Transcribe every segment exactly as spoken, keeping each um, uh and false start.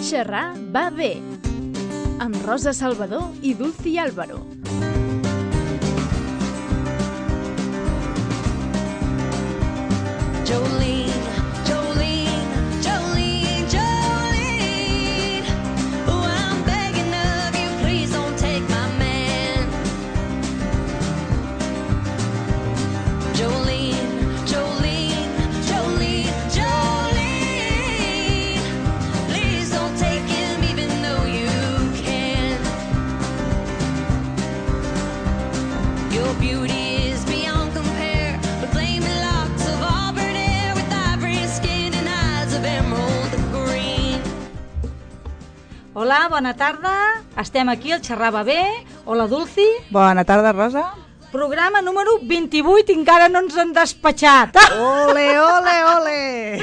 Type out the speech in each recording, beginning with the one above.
Xerrar va bé, amb Rosa Salvador i Dulci Álvaro. Jolene, Jolene, Jolene, Jolene. Oh, I'm begging of you, please don't take my man. Jolene, Jolene, Jolene, Jolene. Please don't take him even though you can. Your beauty is beyond compare, with flaming locks of auburn hair, with ivory skin and eyes of emerald green. Hola, bona tarda. Estem aquí al Xerrar va bé. Hola, Dulci. Bona tarda, Rosa. Programa número vint-i-vuit i encara no ens han despatxat. Ole, ole, ole!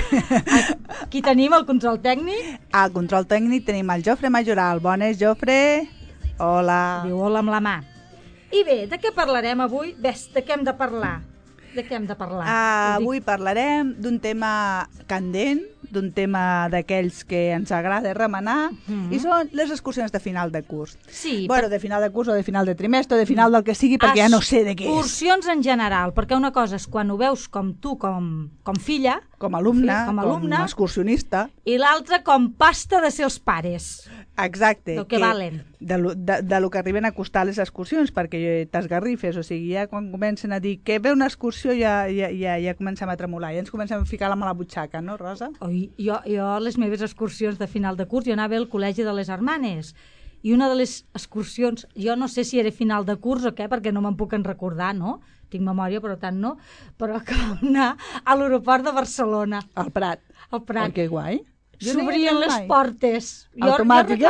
Aquí tenim el control tècnic. Al control tècnic tenim el Jofre Majoral. Bones, Jofre. Hola. Diu hola amb la mà. I bé, de què parlarem avui? Ves, de què hem de parlar? De què hem de parlar? Ah, avui parlarem d'un tema candent, d'un tema d'aquells que ens agrada remenar, Mhm. i són les excursions de final de curs. Sí, Bueno, de final de curs o de final de trimestre o de final del que sigui, perquè ja no sé de què és. excursions en general, perquè una cosa és quan ho veus com tu, com, com filla, Com a alumne, Sí, com a alumne. com a excursionista. i l'altra com pasta de ser els pares. Exacte. Del que valen. De lo, de, de lo que arriben a costar les excursions, perquè t'esgarrifes, o sigui, ja quan comencen a dir que ve una excursió ja, ja, ja, ja comencem a tremolar, ja ens comencem a ficar la mà a la butxaca, no, Rosa? Oi, jo, jo, les meves excursions de final de curs, jo anava al col·legi de les Hermanes, i una de les excursions, jo no sé si era final de curs o què, perquè no me'n puc en recordar, no? Tinc memòria, però tant no, però que vam anar a l'aeroport de Barcelona, Al Prat. al Prat. Oh, que guai. Jo no hi he S'obrien anat les mai. portes. Jo- Automàtiques?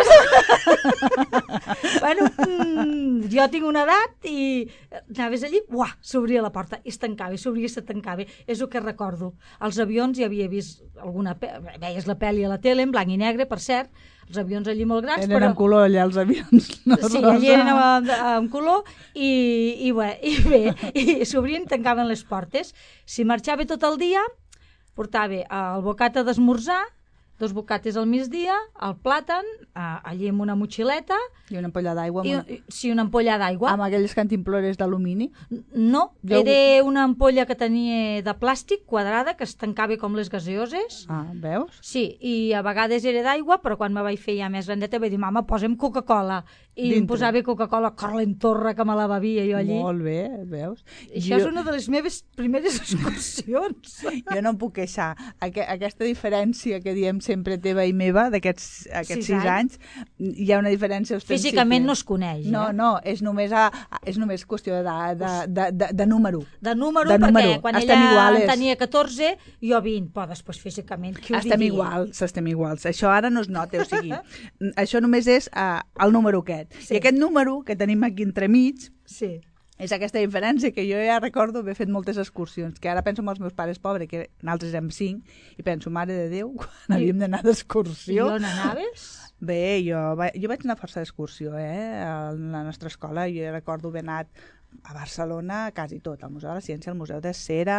Jo, bueno, mm, jo tinc una edat i anaves allí, uah, s'obria la porta i es tancava, i s'obria i se tancava. És el que recordo. Als avions hi havia vist alguna... Pe... Veies la pel·li a la tele, en blanc i negre, per cert, els avions allí molt grans, Eren però... en color allà els avions, no, Sí, Rosa? allí eren en, en color i, i, bé, i bé, i s'obrien i tancaven les portes. Si marxava tot el dia, portava el bocata d'esmorzar, dos bocates al migdia, el plàtan, eh, allí amb una motxileta, I una ampolla d'aigua i, amb, i, sí, una ampolla d'aigua. amb aquelles cantimplores d'alumini. No, Jo- era una ampolla que tenia de plàstic quadrada, que es tancava com les gaseoses. Ah, veus? Sí, i a vegades era d'aigua, però quan me vaig fer ja més grandeta vaig dir, mama, posa'm Coca-Cola. I Dintre. em posava Coca-Cola calentorra, que me la bevia jo allí. Molt bé, veus? Això és una de les meves primeres excursions. Jo no em puc queixar. Aqu aquesta diferència que diem sempre teva i meva, d'aquests aquests Sis sis anys, hi ha una diferència ostensible. Físicament no es coneix, eh? No, no, és només, a, és només qüestió de, de, de, de, de número. De número, De perquè número. quan Estem ella iguales. en tenia catorze, jo vint, però després físicament, qui ho Estem diria? iguals, estem iguals. Això ara no es nota, o sigui, això només és uh, el número aquest. Sí. I aquest número que tenim aquí entremig, Sí. és aquesta diferència que jo ja recordo haver fet moltes excursions, que ara penso en els meus pares pobres, que nosaltres érem cinc, i penso, mare de Déu, quan havíem d'anar I d'excursió. on anaves? Bé, jo, va, jo vaig anar força d'excursió, eh? A la nostra escola jo recordo haver anat a Barcelona quasi tot, al Museu de la Ciència, al Museu de Cera,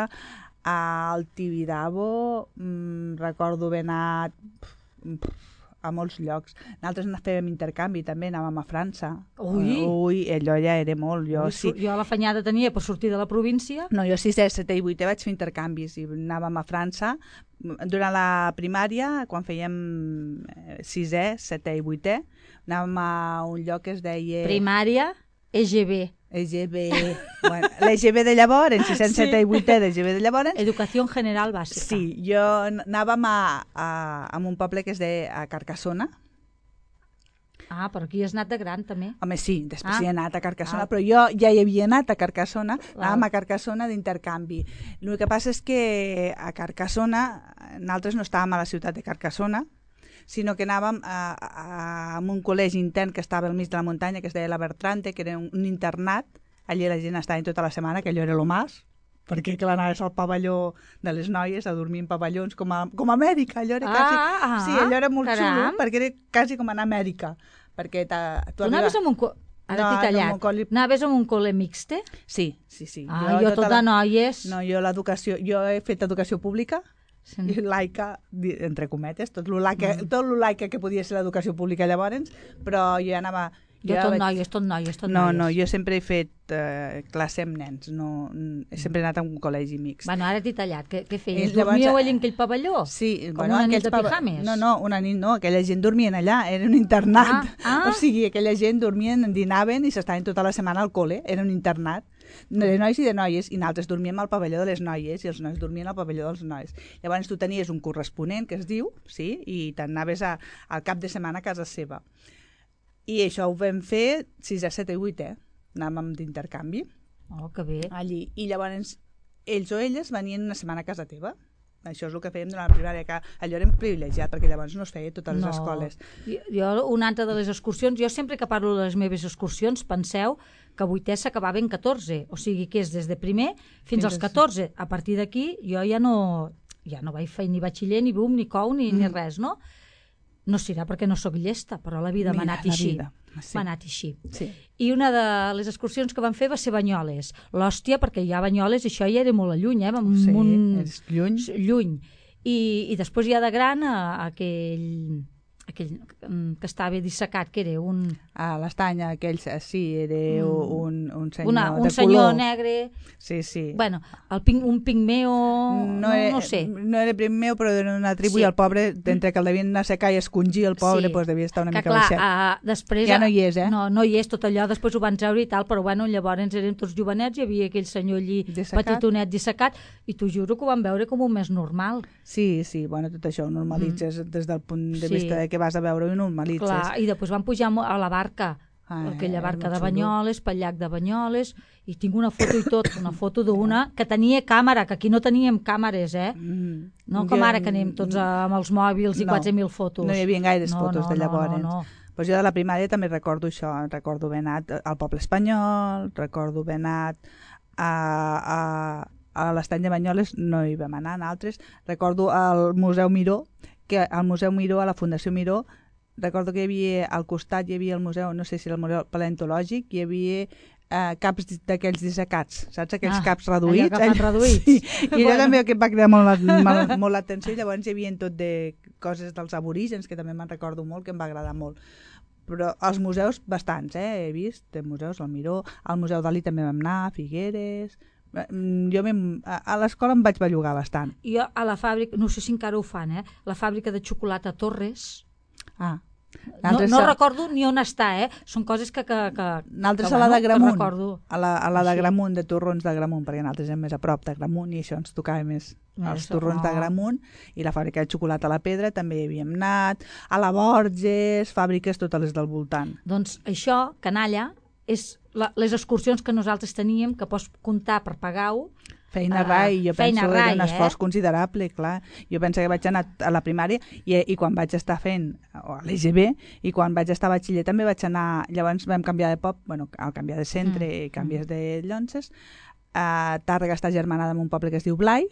al Tibidabo, mmm, recordo haver anat pf, a molts llocs. Nosaltres fèiem intercanvi també, anàvem a França. Ui! Ui, allò ja era molt, jo Ui, sí. Jo l'afanyada tenia per sortir de la província. No, jo sisè, setè i vuitè vaig fer intercanvis i anàvem a França. Durant la primària, quan fèiem eh, sisè, setè i vuitè, anàvem a un lloc que es deia... Primària, E G B. E G B. Bueno, l'E G B de llavors, en sisè, Sí. setè i vuitè d'E G B de llavors. Educació General Bàsica. Sí, jo anàvem a, a, a un poble que es deia a Carcassona. Ah, però aquí has anat de gran, també. Home, sí, després Ah. hi he anat a Carcassona, Ah. però jo ja hi havia anat a Carcassona, Val. anàvem a Carcassona d'intercanvi. El que passa és que a Carcassona, nosaltres no estàvem a la ciutat de Carcassona, sinó que anàvem a, a, a un col·legi intern que estava al mig de la muntanya, que es deia la Bertrante, que era un, un internat. Allí la gent estava tota la setmana, que allò era lo más, perquè clar, anaves al pavelló de les noies a dormir en pavellons com a, com a Amèrica, allò era Ah, quasi... ah, sí, allò era molt caram. xulo, perquè era quasi com anar a Amèrica, perquè ta, Tu anaves amb un... Co... Ara No, t'he tallat. amb un col·li- Anaves amb un col·le mixte? Sí, sí, sí. Ah, jo, tota tot de noies. No, jo l'educació... Jo he fet educació pública, Sí. i laica, di- entre cometes, tot lo laica, mm. tot lo laica que podia ser l'educació pública llavors, però jo anava... Jo ja tot vaig- noies, tot noies, tot No, noies. no, jo sempre he fet eh, classe amb nens, no, mm, he sempre anat a un col·legi mixt. Bueno, ara t'he tallat. Què, què I feies? llavors, Dormíeu eh, allà en aquell pavelló? Sí, Com una nit aquells de pava- pijames? No, no, una nit no, aquella gent dormien allà, era un internat. Ah, ah. O sigui, aquella gent dormien, dinaven i s'estaven tota la setmana al col·le, era un internat de nois i de noies, i nosaltres dormíem al pavelló de les noies i els nois dormien al pavelló dels nois. Llavors tu tenies un corresponent, que es diu, sí, i t'anaves a- al cap de setmana a casa seva. I això ho vam fer sisè, setè i vuitè, anàvem d'intercanvi Oh, que bé. allí, i llavors ells o elles venien una setmana a casa teva. Això és el que fèiem durant la primària, que allò era privilegiat, perquè llavors no es feia a totes les escoles. Jo, jo, una altra de les excursions, jo sempre que parlo de les meves excursions, penseu que vuitè s'acabava en catorze, o sigui que és des de primer fins, Fins als a- catorze. A partir d'aquí jo ja no, ja no vaig fer ni batxiller, ni bum, ni cou, ni, mm. ni res, no? No serà perquè no sóc llesta, però la vida m'ha Mira, anat la així. vida, sí. M'ha anat així. Sí. I una de les excursions que vam fer va ser Banyoles. L'hòstia, perquè ja Banyoles, això ja era molt a lluny, eh? Sí, un... és lluny. lluny. I, i després ja de gran a, a aquell, aquell mm, que estava dissecat, que era un, A l'estany, aquell, sí, era Mm. un, un senyor una, un de senyor color. negre, Sí, sí. bueno, el ping, un pigmeo, no, era, no sé. No era primer meu, però era una tribu Sí. i el pobre, d'entre que el devien anar a secar i escongir, el pobre, Sí. doncs devia estar una Que mica clar, baixet. a, després... Ja no hi és, eh? No, no hi és, tot allò, després ho van treure i tal, però bueno, llavors érem tots jovenets, hi havia aquell senyor allí Dissecat. petitonet, dissecat, i t'ho juro que ho van veure com un més normal. Sí, sí, bueno, tot això ho normalitzes mm. des del punt de Sí. vista de que vas a veure i ho normalitzes. Clar, i després van pujar mo- a la barca, Ah, aquella eh, barca molt de xulo. Banyoles, pel llac de Banyoles, i tinc una foto i tot, una foto d'una que tenia càmera, que aquí no teníem càmeres, eh? Mm. No com Jo- ara que anem tots amb els mòbils i No, quatre mil fotos. No hi havia gaires No, fotos no, de no, llavors. no, no. Pues jo de la primària també recordo això, recordo haver anat al poble espanyol, recordo haver anat a, a, a l'estany de Banyoles, no hi vam anar, altres. Recordo al Museu Miró, que al Museu Miró, a la Fundació Miró, recordo que hi havia, al costat hi havia el museu, no sé si era el museu paleontològic, hi havia eh, caps d'aquells dissecats, saps? Aquells Ah, caps reduïts. allò que fan reduïts. Sí. I allò Bueno. també que em va cridar molt, la- molt, molt l'atenció, i llavors hi havia tot de coses dels aborígens, que també me'n recordo molt, que em va agradar molt. Però els museus, bastants, eh? He vist, de museus, el Miró, al Museu Dalí també vam anar, a Figueres... Mm, Jo m'hem- a, a l'escola em vaig bellugar bastant. Jo a la fàbrica, no sé si encara ho fan, eh? La fàbrica de xocolata Torres, Ah. no, Nosaltres no a- recordo ni on està, eh? Són coses que... que, que Nosaltres que, a la de bueno, que Gramunt, recordo. a la, a la de Així. Gramunt, de Torrons de Gramunt, perquè nosaltres érem més a prop de Gramunt i això ens tocava més Més, els Torrons oh. de Gramunt, i la fàbrica de xocolata a la Pedra també hi havíem anat, a la Borges, fàbriques totes les del voltant. Doncs això, canalla, és la, les excursions que nosaltres teníem, que pots comptar per pagar-ho. Feina Ah, rai, jo feina penso que era rai, un esforç eh? considerable, clar. Jo penso que vaig anar a la primària i, i quan vaig estar fent, o a l'E G B, i quan vaig estar a batxiller també vaig anar, llavors vam canviar de pop, bueno, al canviar de centre Mm, i canvies de llonces, a Tàrrega està germanada amb un poble que es diu Blai,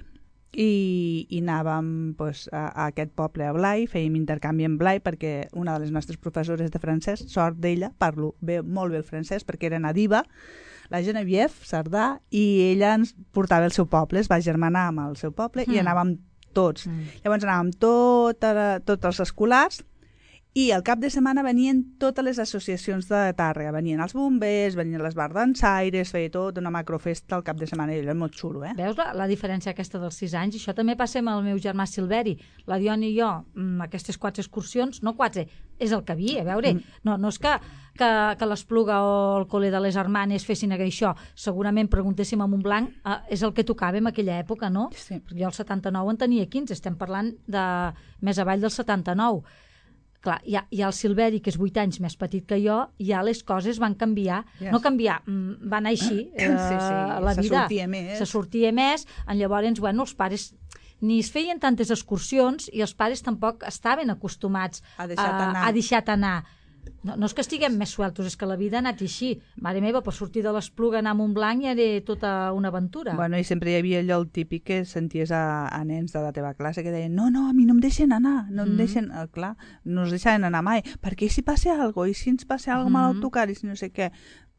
i, i anàvem pues, a, a aquest poble a Blai, fèiem intercanvi en Blai perquè una de les nostres professores de francès, sort d'ella, parlo bé, molt bé el francès perquè era nadiva, la Geneviève Sardà, i ella ens portava el seu poble, es va germanar amb el seu poble mm. i Mm. anàvem tots. Mm. Llavors anàvem tota la, tots els escolars, i al cap de setmana venien totes les associacions de Tàrrega. Venien els bombers, venien les bardansaires, feia tot una macrofesta al cap de setmana, i era molt xulo, eh? Veus la, la diferència aquesta dels sis anys? Això també passa amb el meu germà Silveri. La Diona i jo, mm, aquestes quatre excursions, no quatre, és el que havia, a veure. No, no és que, que, que l'Espluga o el col·le de les Hermanes fessin això. Segurament preguntéssim a Montblanc, eh, és el que tocava en aquella època, no? Sí. Perquè jo el setanta-nou en tenia quinze, estem parlant de més avall del setanta-nou. Clar, hi ha, hi ha el Silveri, que és vuit anys més petit que jo, i ja les coses van canviar. Yes. No canviar, mm, va anar així, eh, Sí, sí, la se vida. sortia més. Se sortia més, en llavors, bueno, els pares ni es feien tantes excursions i els pares tampoc estaven acostumats A deixar-te a, anar. a deixar-te anar. No, no és que estiguem més sueltos, és que la vida ha anat així. Mare meva, per sortir de l'Espluga, anar a Montblanc ja era tota una aventura. Bueno, i sempre hi havia allò el típic que senties a, a nens de la teva classe que deien no, no, a mi no em deixen anar, no em Mm. deixen... Eh, clar, no ens deixaven anar mai, perquè si passa alguna cosa, i si ens passa alguna cosa Mm. mal al tocar, i si no sé què...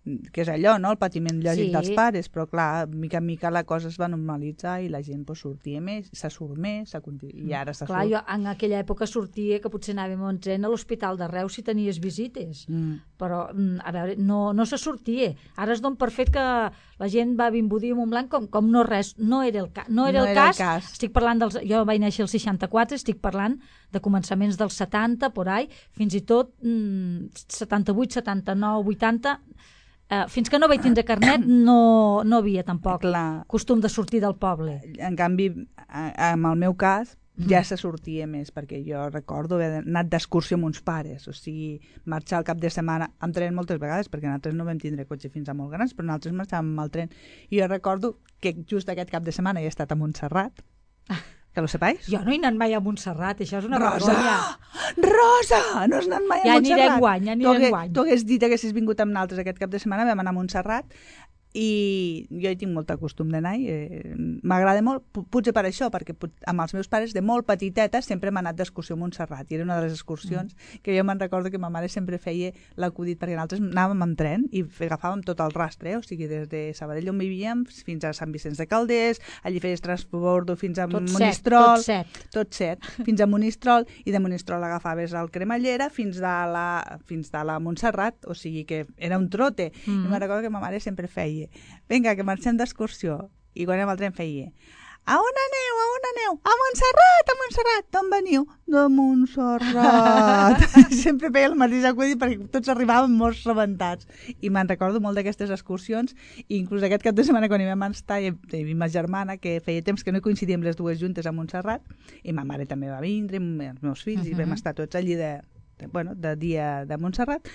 que és allò, no?, el patiment lògic Sí. dels pares, però clar, mica en mica la cosa es va normalitzar i la gent pues, sortia més, se surt més, se continu... i ara se Clar, surt. jo en aquella època sortia que potser anàvem en tren a l'Hospital de Reus si tenies visites. Mm. Però, mm, a veure, no, no se sortia. Ara es don per fet que la gent va vimbudir a Montblanc com, com no res. No era el, ca no era No el, era el cas. cas. Estic parlant dels... Jo vaig néixer el seixanta-quatre, estic parlant de començaments dels setanta, por ahí, fins i tot mm, setanta-vuit, setanta-nou, vuitanta... Eh, fins que no vaig tindre carnet no, no havia tampoc Clar. costum de sortir del poble. En canvi, a- en el meu cas, ja se sortia més, perquè jo recordo haver anat d'excursió amb uns pares, o sigui, marxar al cap de setmana amb tren moltes vegades, perquè nosaltres no vam tindre cotxe fins a molt grans, però nosaltres marxàvem amb el tren. I jo recordo que just aquest cap de setmana he estat a Montserrat, que lo sepáis? Jo no he anat mai a Montserrat, això és una Rosa! vergonya. Rosa! No has anat mai a Ja Montserrat? aniré enguany, ja aniré Tu hagué- enguany. Tu hagués dit que haguessis vingut amb nosaltres aquest cap de setmana, vam anar a Montserrat, i jo hi tinc molt costum d'anar, eh, m'agrada molt, pu- potser per això, perquè pot- amb els meus pares de molt petiteta sempre hem anat d'excursió a Montserrat, i era una de les excursions mm. que jo me'n recordo que ma mare sempre feia l'acudit, perquè nosaltres anàvem amb tren i fe- agafàvem tot el rastre, eh? O sigui, des de Sabadell on vivíem fins a Sant Vicenç de Calders, allí feies transbordo fins a Tot set, Monistrol, tot set. tot set, fins a Monistrol, i de Monistrol agafaves el Cremallera fins de la, fins de la Montserrat, o sigui que era un trote. Mm. I me'n recordo que ma mare sempre feia, vinga, que marxem d'excursió. I quan anem al tren feia, a on aneu, a on aneu? A Montserrat, a Montserrat. D'on veniu? De Montserrat. Sempre feia el mateix acudit perquè tots arribàvem molt rebentats. I me'n recordo molt d'aquestes excursions, i inclús aquest cap de setmana quan hi vam estar, i, i ma germana, que feia temps que no coincidíem les dues juntes a Montserrat, i ma mare també va vindre, i els meus fills, uh -huh. i vam estar tots allí de, de, bueno, de dia de Montserrat,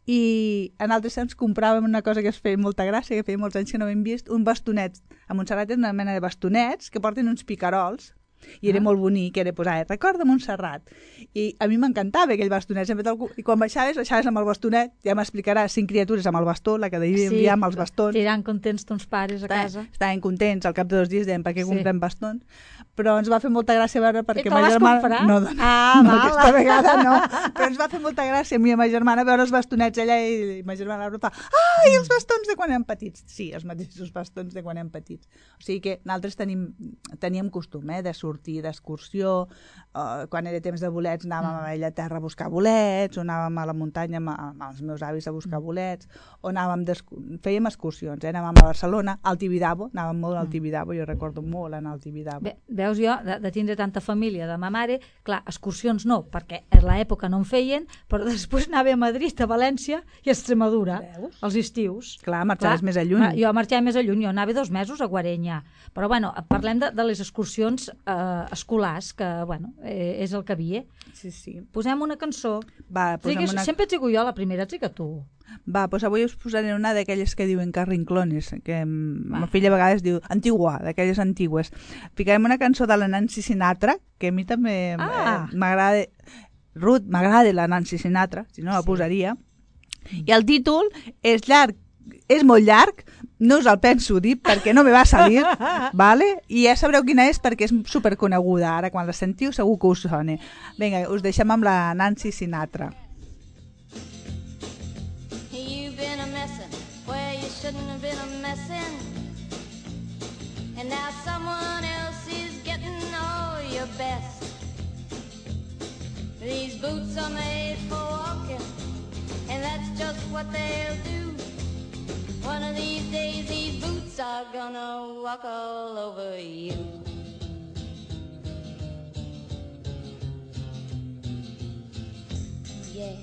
i en altres temps compràvem una cosa que es feia molta gràcia, que feia molts anys que no hem vist, un bastonet. A Montserrat és una mena de bastonets que porten uns picarols, i era ah. molt bonic, era posar, recorda Montserrat. I a mi m'encantava aquell bastonet, sempre te'l... i quan baixaves, baixaves amb el bastonet, ja m'explicaràs, cinc criatures amb el bastó, la que devia Sí, enviar amb els bastons. Tirant contents tons pares a Està- casa. Estaven contents, al cap de dos dies deien, per què Sí. comprem bastons? Però ens va fer molta gràcia veure perquè te'l ma vas germana... comprar? No, dona, Ah, no, val. aquesta vegada no. Però ens va fer molta gràcia a mi i a ma germana veure els bastonets allà, i ma germana va fa, ai, els bastons de quan érem petits. Sí, els mateixos bastons de quan érem petits. O sigui que nosaltres tenim, teníem costum eh, de sortir d'excursió, uh, quan era temps de bolets anàvem a Vella Terra a buscar bolets, o anàvem a la muntanya amb, amb els meus avis a buscar bolets, o anàvem fèiem excursions, eh? Anàvem a Barcelona, al Tibidabo, anàvem molt al Tibidabo, jo recordo molt anar al Tibidabo. Bé, veus jo, de, de tindre tanta família de ma mare, clar, excursions no, perquè a l'època no en feien, però després anava a Madrid, a València i a Extremadura, Veus? els estius. Clar, marxaves més a lluny. Ma- Jo marxava més a lluny, jo anava dos mesos a Guarenya. Però bueno, parlem de, de les excursions eh, escolars, que bueno, eh, és el que havia. Sí, sí. Posem una cançó. Va, posem Digues, una... Sempre et digo jo, la primera et dic a tu. Va, doncs avui us posaré una d'aquelles que diuen carrinclones, que ma filla a vegades diu antigua, d'aquelles antigues. Ficarem una cançó de la Nancy Sinatra, que a mi també Ah. eh, m'agrada... Ruth, m'agrada la Nancy Sinatra, si no la posaria. I el títol és llarg, és molt llarg, no us el penso dir perquè no me va salir, vale? I ja sabreu quina és perquè és superconeguda. Ara, quan la sentiu, segur que us sona. Vinga, us deixem amb la Nancy Sinatra. You've been a messin' where you shouldn't have been a messin', and now someone else is getting all your best. These boots are made for walking, and that's just what they'll do. One of these days these boots are gonna walk all over you. Yeah.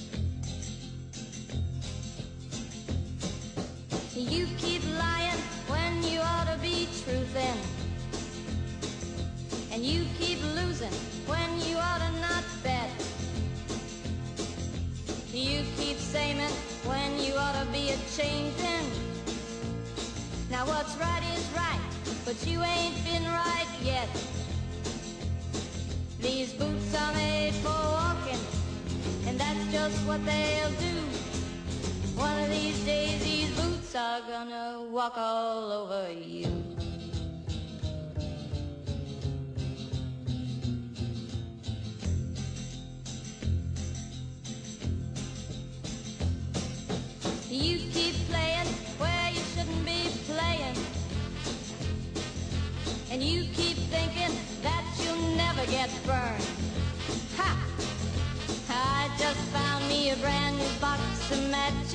You keep lying when you ought to be truthin', and you keep losing when you ought to not bet. You keep saying when you ought to be a-changin'. Now what's right is right, but you ain't been right yet. These boots are made for walking, and that's just what they'll do. One of these days these boots are gonna walk all over you. You keep playing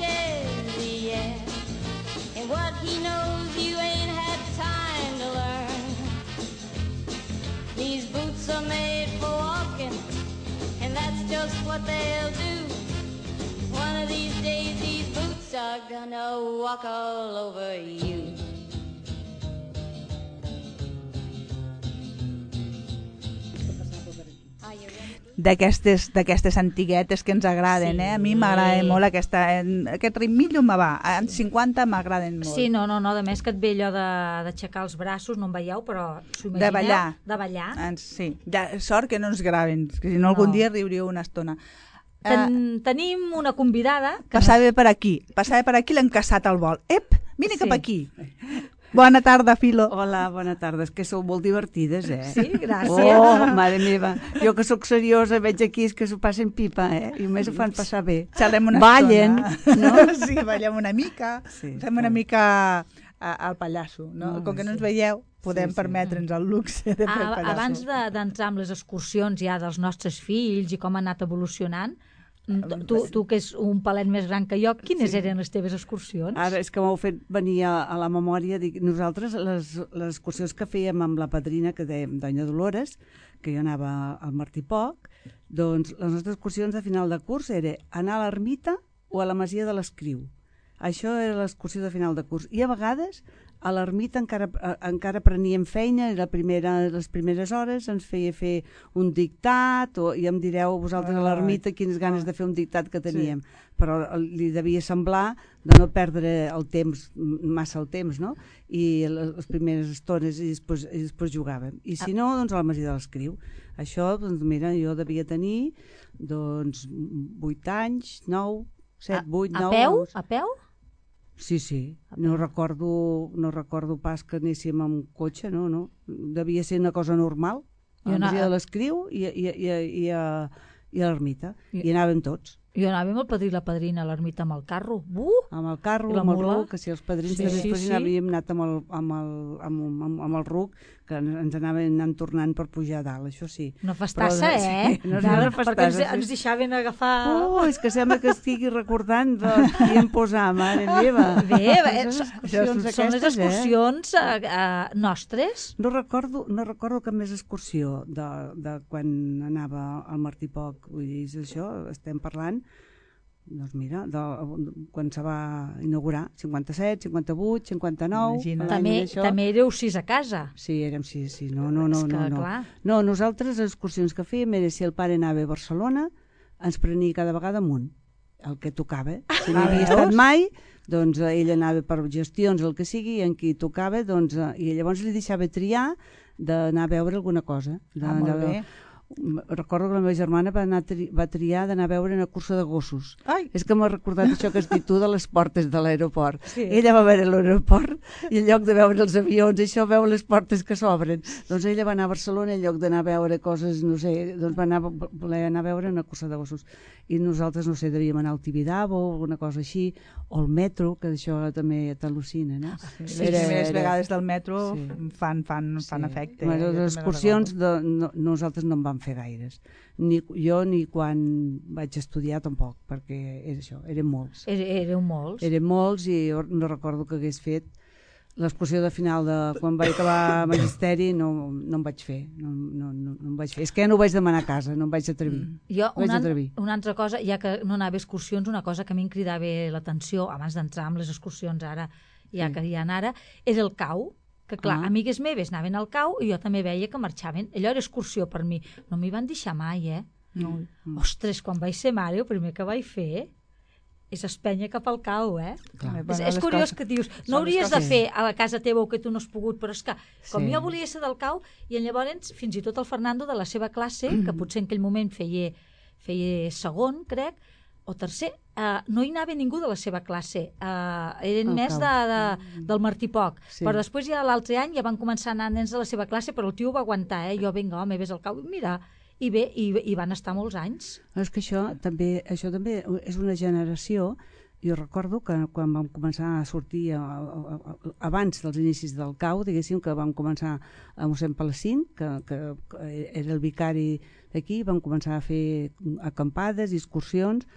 Chevy, yeah. And what he knows you ain't had time to learn. These boots are made for walking, and that's just what they'll do. One of these days these boots are gonna walk all over you. D'aquestes d'aquestes antiguetes que ens agraden, Sí. eh? A mi m'agrada molt aquesta, aquest ritmillo me va, en cinquanta m'agraden molt. Sí, no, no, no, de més que et ve allò de- d'aixecar els braços, no em veieu, però s'ho imagineu? De ballar. De ballar. En, sí, ja, sort que no ens graven, que si no algun No. dia riuríeu una estona. Ten, Uh, tenim una convidada que passava per aquí, passava per aquí, l'hem caçat al vol. Ep, vine Sí. cap aquí. Bona tarda, Filo. Hola, bona tarda. És que sou molt divertides, eh? Sí, gràcies. Oh, mare meva. Jo que sóc seriosa, veig aquí és que s'ho passen pipa, eh? I més ho fan passar bé. Xalem una Ballen, estona. no? Sí, ballem una mica, Sí, fem una sí. mica a- al pallasso, no? No, Com que no sí. ens veieu, podem Sí, sí. permetre'ns el luxe de fer el A, pallasso. abans de- d'entrar amb les excursions ja dels nostres fills i com ha anat evolucionant, tu, tu, tu que és un palet més gran que jo, quines Sí. eren les teves excursions? Ara és que m'heu fet venir a, a la memòria. Dic, nosaltres, les, les excursions que fèiem amb la padrina, que dèiem Doña Dolores, que jo anava al Martí Poc, doncs les nostres excursions de final de curs era anar a l'ermita o a la Masia de l'Escriu. Això era l'excursió de final de curs. I a vegades a l'ermita encara, a, encara preníem feina, i la primera, les primeres hores ens feia fer un dictat, o, i em direu vosaltres a l'ermita quines ganes de fer un dictat que teníem. Sí. Però li devia semblar de no perdre el temps, massa el temps, no? I les, les primeres estones i després, i després jugàvem. I si no, doncs a la Masia de l'Escriu. Això, doncs mira, jo devia tenir doncs vuit anys, nou, set, vuit, a nou... peu? A peu? Sí, sí. No recordo, no recordo pas que anéssim amb cotxe, no, no. Devia ser una cosa normal. A I la una- Masia de l'Escriu i, i, i, i, a, i a l'ermita. I- I anàvem tots. Jo anava amb el padrí i la padrina a l'ermita amb el carro. Uh! Amb el carro, I la amb el mula? ruc, que si els padrins Sí, sí, sí, després sí. sí. havíem anat amb el, amb, el, amb, amb, amb el ruc, que ens anaven anant tornant per pujar a dalt, això sí. Una festassa, Però, eh? sí, no és Ara, una perquè ens, festassa, ens sí. deixaven agafar... Oh, és que sembla que estigui recordant doncs, qui em posar, mare meva. Bé, bé, Les són, excursions són les aquestes, eh? excursions eh, eh, nostres. No recordo, no recordo cap més excursió de, de quan anava al Martí Poc. Vull dir, és això, estem parlant, doncs mira, de, quan se va inaugurar, cinquanta-set, cinquanta-vuit, cinquanta-nou... Imagina't. l'any També, d'això. també éreu sis a casa. Sí, érem sis, sí. No, no, no, És que, no, no. clar. No, nosaltres les excursions que fèiem era si el pare anava a Barcelona, ens prenia cada vegada amunt, el que tocava. Si no Ah, havia veus? estat mai, doncs eh, ell anava per gestions, el que sigui, i en qui tocava, doncs, eh, i llavors li deixava triar d'anar a veure alguna cosa. De, Ah, molt de- bé. Recordo que la meva germana va, anar, tri- va triar d'anar a veure una cursa de gossos. Ai, És que m'ha recordat això que has dit tu de les portes de l'aeroport. Sí. Ella va veure l'aeroport i en lloc de veure els avions, això veu les portes que s'obren. Doncs ella va anar a Barcelona i en lloc d'anar a veure coses, no sé, doncs va anar, voler anar a veure una cursa de gossos. I nosaltres, no sé, devíem anar al Tibidabo o alguna cosa així, o al metro, que això també t'al·lucina, no? sí, les primeres vegades del metro Sí. fan, fan, fan Sí. efecte. Bueno, eh? Jo les també excursions de, no, nosaltres no en vam fer gaires. Ni jo ni quan vaig estudiar tampoc, perquè era això, érem molts. Era- Éreu molts. Érem molts i jo no recordo que hagués fet l'excursió de final de quan vaig acabar magisteri no, no em vaig fer, no, no, no, no em vaig fer. És que ja no ho vaig demanar a casa, no em vaig atrevir. Mm. Jo, Vaig una, atrevir. una altra cosa, ja que no anava a excursions, una cosa que a mi em cridava l'atenció, abans d'entrar amb les excursions ara, ja Sí. que hi ha ara, era el cau, que clar, Ah. amigues meves anaven al cau i jo també veia que marxaven. Allò era excursió per mi. No m'hi van deixar mai, eh? No. Ostres, quan vaig ser mare, el primer que vaig fer és espènyer cap al cau, eh? Clar. És, és curiós que dius, no són les hauries de coses- fer a la casa teva o que tu no has pogut, però és que com Sí. jo volia ser del cau, i llavors fins i tot el Fernando de la seva classe, que potser en aquell moment feia, feia segon, crec, o tercer, eh, no hi anava ningú de la seva classe, eh, eren Al més de, cau. de, del Martí Poc, Sí. però després ja l'altre any ja van començar a anar nens de la seva classe, però el tio ho va aguantar, eh? Jo, vinga, home, vés al cau, mira, i bé, i, i van estar molts anys. És que això també, això també és una generació. Jo recordo que quan vam començar a sortir a, a, a, abans dels inicis del cau, diguéssim que vam començar a mossèn Palacín, que, que, que era el vicari d'aquí, vam començar a fer acampades i excursions.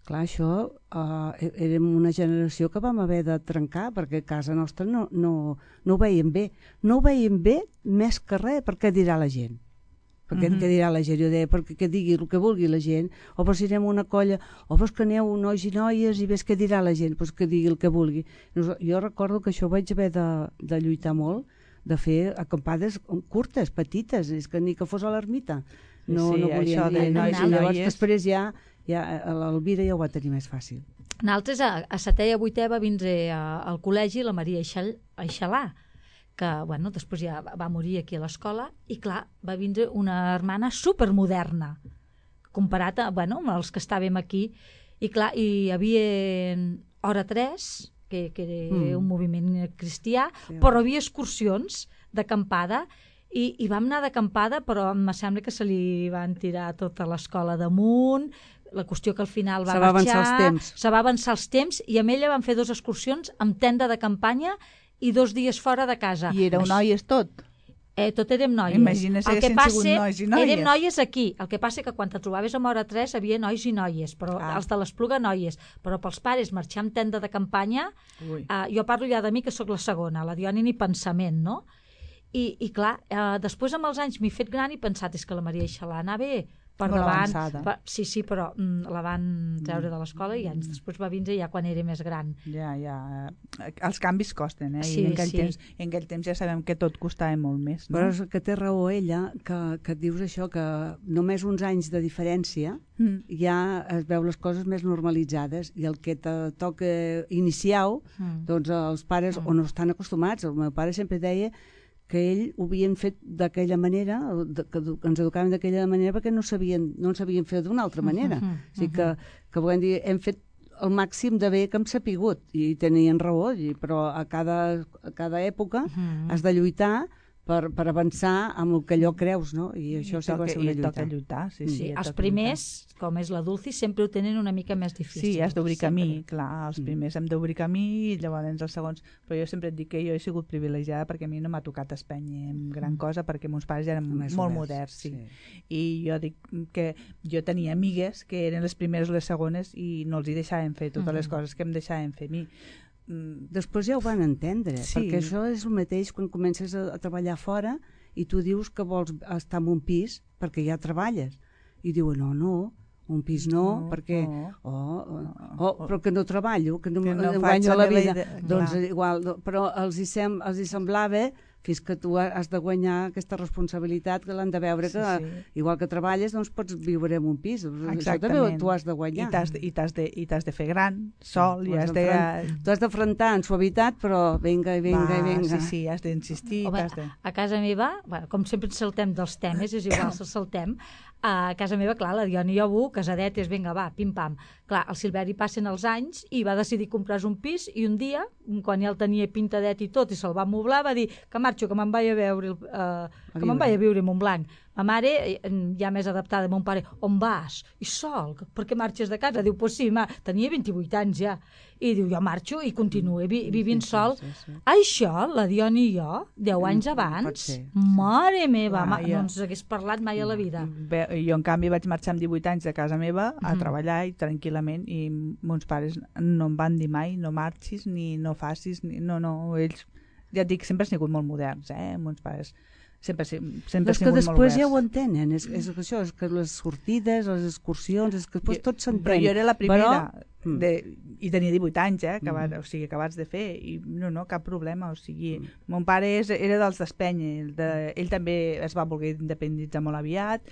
Clar, això, uh, érem una generació que vam haver de trencar perquè a casa nostra no, no, no ho veiem bé. No ho veiem bé més que res perquè dirà la gent. Perquè mm -hmm. què dirà la gent? Jo deia, perquè que digui el que vulgui la gent, o però si anem a una colla, o però que aneu nois i noies i ves què dirà la gent, doncs que digui el que vulgui. Jo recordo que això ho vaig haver de, de lluitar molt, de fer acampades curtes, petites, és que ni que fos a l'ermita. No, sí, no volien això de dir. nois I i llavors noies... després ja, ja l'Elvira ja ho va tenir més fàcil. Nosaltres a, a setè i a vuitè va vindre a, al col·legi la Maria Aixal, Aixalà, que bueno, després ja va morir aquí a l'escola, i clar, va vindre una hermana supermoderna, comparat a, bueno, amb els que estàvem aquí, i clar, hi havia Hora tres, que, que era mm. un moviment cristià, sí, però hi havia excursions d'acampada, I, i vam anar d'acampada, però em sembla que se li van tirar tota l'escola damunt, la qüestió que al final va se va marxar, avançar els temps. se va avançar els temps, i amb ella vam fer dues excursions amb tenda de campanya i dos dies fora de casa. I éreu noies tot? Eh, tot érem noies. Imagina si haguessin sigut nois i noies. Érem noies aquí. El que passa que quan te trobaves a Hora tres havia nois i noies, però ah. els de l'Espluga noies. Però pels pares marxar amb tenda de campanya, eh, jo parlo ja de mi que sóc la segona, la Dioni ni pensament, no? I, i clar, eh, després amb els anys m'he fet gran i pensat, és que la Maria Aixalà anava per Molt davant. avançada. Va, sí, sí, però mm, la van treure de l'escola i anys després va vindre ja quan era més gran. Ja, ja. Els canvis costen, eh? Sí, I en aquell, sí. temps, en aquell temps ja sabem que tot costava molt més, no? Però és que té raó ella, que, que et dius això, que només uns anys de diferència mm. ja es veu les coses més normalitzades, i el que te toca iniciar-ho, mm. doncs els pares mm. o no estan acostumats. El meu pare sempre deia que ell ho havien fet d'aquella manera, que ens educaven d'aquella manera perquè no sabien, no en sabien fer d'una altra manera. Uh -huh, uh -huh. O sigui que, que volem dir, hem fet el màxim de bé que hem sapigut, i tenien raó, i, però a cada, a cada època uh -huh. has de lluitar per, per avançar amb el que allò creus, no? I això I sí que va ser una i lluita. toca lluitar, sí, Sí, sí. els primers, lluitar. Com és la Dulci, sempre ho tenen una mica més difícil. Sí, has d'obrir camí, sempre. clar, els primers hem d'obrir camí i llavors els segons, però jo sempre et dic que jo he sigut privilegiada perquè a mi no m'ha tocat espènyer en gran cosa, perquè meus pares eren Més molt oberts, moderns, sí. sí. I jo dic que jo tenia amigues que eren les primeres o les segones i no els hi deixaven fer totes les coses que em deixaven fer a mi. Després ja ho van entendre, sí. perquè això és el mateix quan comences a, a treballar fora i tu dius que vols estar en un pis perquè ja treballes, i diuen no, no, un pis no, no perquè no. Oh, oh, oh, però que no treballo, que no, que no no guanyo la vida, idea. doncs Clar. igual, però els hi, sem, els hi semblava fins que tu has de guanyar aquesta responsabilitat, que l'han de veure que, sí, sí. igual que treballes, doncs pots viure en un pis. Exactament. Això també tu has de guanyar. I t'has de, i t'has de, i t'has de fer gran, sol, i has de... Tu has d'afrontar en suavitat, però vinga, i vinga, Va, i vinga. Sí, sí, has d'insistir. Home, de... a casa meva, bueno, com sempre ens saltem dels temes, és igual si els saltem, a casa meva, clar, la Diona i jo, bu, casadetes, vinga, va, pim-pam. Clar, el Silveri passen els anys i va decidir comprar un pis, i un dia, quan ja el tenia pintadet i tot, i se'l va moblar, va dir que marxo, que me'n vaig a veure, uh, que me'n vaig a viure a Montblanc. Ma mare, ja més adaptada a mon pare, on vas? I sol, per què marxes de casa? Diu, pues sí, ma, tenia vint-i-vuit anys ja. I diu, jo marxo i continuo vi vivint sol. Sí, sí, sí. Això, la Diona i jo, deu anys abans, mare meva, ma, no ens hagués parlat mai a la vida. Bé, jo, en canvi, vaig marxar amb divuit anys de casa meva a mm. treballar i tranquil·lament, i mons pares no em van dir mai, no marxis, ni no facis, ni... no, no, ells, ja et dic, sempre han sigut molt moderns, eh, mons pares. Sempre, sempre és que després ja ho entenen, és, és això, és que les sortides, les excursions, és que després tot s'entén. Però jo era la primera, però... de, i tenia divuit anys, eh, acabat, mm. o sigui, acabats de fer, i no, no, cap problema, o sigui, mm. mon pare és, era dels d'Espenya, de, ell també es va voler independitzar molt aviat,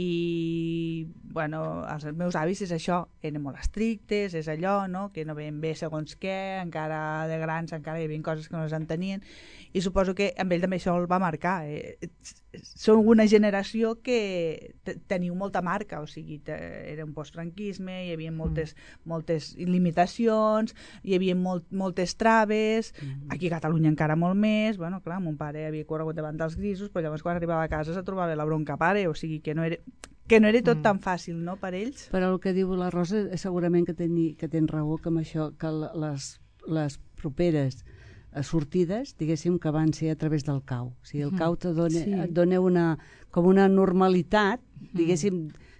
i, bueno, els meus avis és això, eren molt estrictes, és allò, no?, que no veien bé segons què, encara de grans, encara hi havia coses que no les entenien, i suposo que amb ell també això el va marcar. Eh, Som una generació que teniu molta marca, o sigui, era un postfranquisme, hi havia moltes, mm. moltes limitacions, hi havia molt, moltes traves, mm. aquí a Catalunya encara molt més, bueno, clar, mon pare havia corregut davant dels grisos, però llavors quan arribava a casa se trobava la bronca pare, o sigui que no era, que no era tot mm. tan fàcil, no?, per ells. Però el que diu la Rosa, segurament que, teni, que tens raó que amb això, que les, les properes sortides, diguéssim, que van ser a través del cau. O sigui, el cau te dona, sí. et dona una, com una normalitat, diguéssim,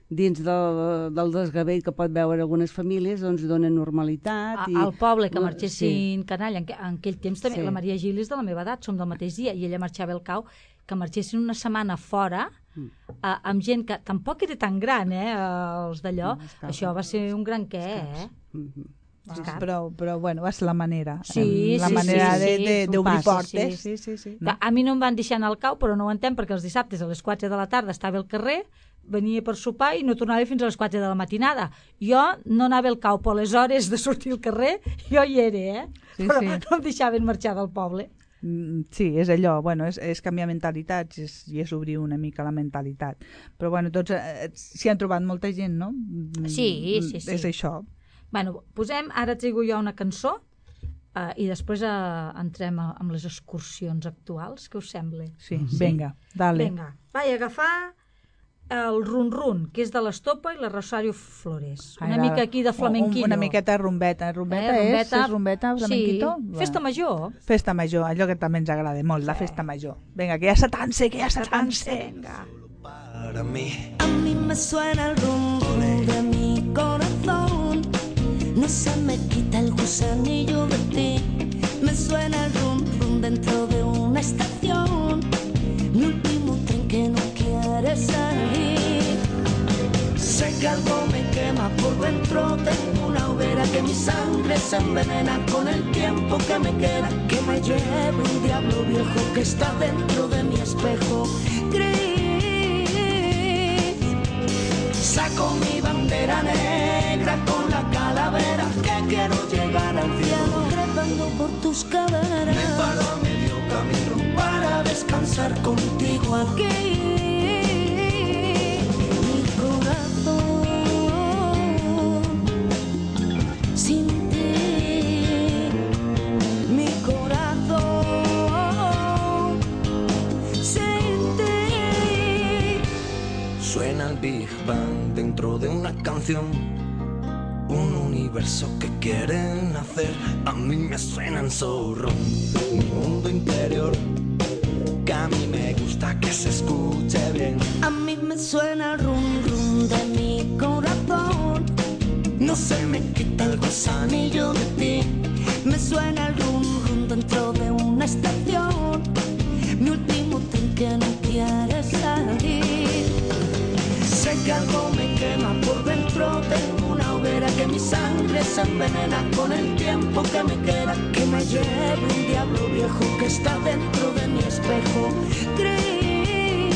dins del, del desgavell que pot veure algunes famílies, doncs donen normalitat. A, I... al poble que marxessin sí. canalla, en, en aquell temps també, Sí. la Maria Gil és de la meva edat, som del mateix dia, i ella marxava al cau, que marxessin una setmana fora, mm. eh, amb gent que tampoc era tan gran, eh, els d'allò, Mm, escap. això va ser un gran què, eh? Mhm. Sí, Escap. però, però bueno, va ser la manera. Sí, la sí, manera sí, de, sí, de, és un d'obrir pas, portes. sí. Sí, sí, sí. Que a mi no em van deixar anar al cau, però no ho entenc, perquè els dissabtes a les quatre de la tarda estava al carrer, venia per sopar i no tornava fins a les quatre de la matinada. Jo no anava al cau, però a les hores de sortir al carrer jo hi era, eh? Sí, però sí. no em deixaven marxar del poble. Mm, Sí, és allò, bueno, és, és canviar mentalitats és, i és obrir una mica la mentalitat. Però bueno, tots eh, s'hi han trobat molta gent, no? Mm, Sí, sí, sí. És això. Bueno, posem, ara trigo jo una cançó eh, i després eh, entrem a, amb les excursions actuals, què us sembla? Sí, vinga, dale. Vinga, vaig agafar el Run Run, que és de l'Estopa i la Rosario Flores. Una Ai, mica aquí de flamenquillo. Una miqueta rumbeta. Rumbeta, Eh, és? És rumbeta, flamenquito? Sí, festa major. Festa major, allò que també ens agrada molt, la festa major. Vinga, que ja s'atanse, que ja s'atanse. Vinga. Para mí. A mí me suena el rum rum de mi corazón. No se me quita el gusanillo de ti. Me suena el rum rum dentro de una estación. Mi último tren que no quiere salir. Sé que algo me quema por dentro. Tengo una hoguera que mi sangre se envenena con el tiempo que me queda. Que me lleve un diablo viejo que está dentro de mi espejo gris. Saco mi bandera negra con la calavera que quiero llegar al cielo trepando por tus caderas. Me paro a medio camino para descansar contigo aquí. Mi corazón sin ti, mi corazón sin ti. Suena el Big Bang dentro de una canción, un universo que quieren hacer. A mí me suenan zorro, mi mundo interior, que a mí me gusta que se escuche bien. A mí me suena el rum rum de mi corazón. No se me quita el gusanillo de ti. Me suena el rum rum dentro de una estación. Mi último tren que no quiere salir. Sé que algo me quema por dentro. Tengo una hoguera que mi sangre se envenena con el tiempo que me queda. Que me lleve un diablo viejo que está dentro de mi espejo gris.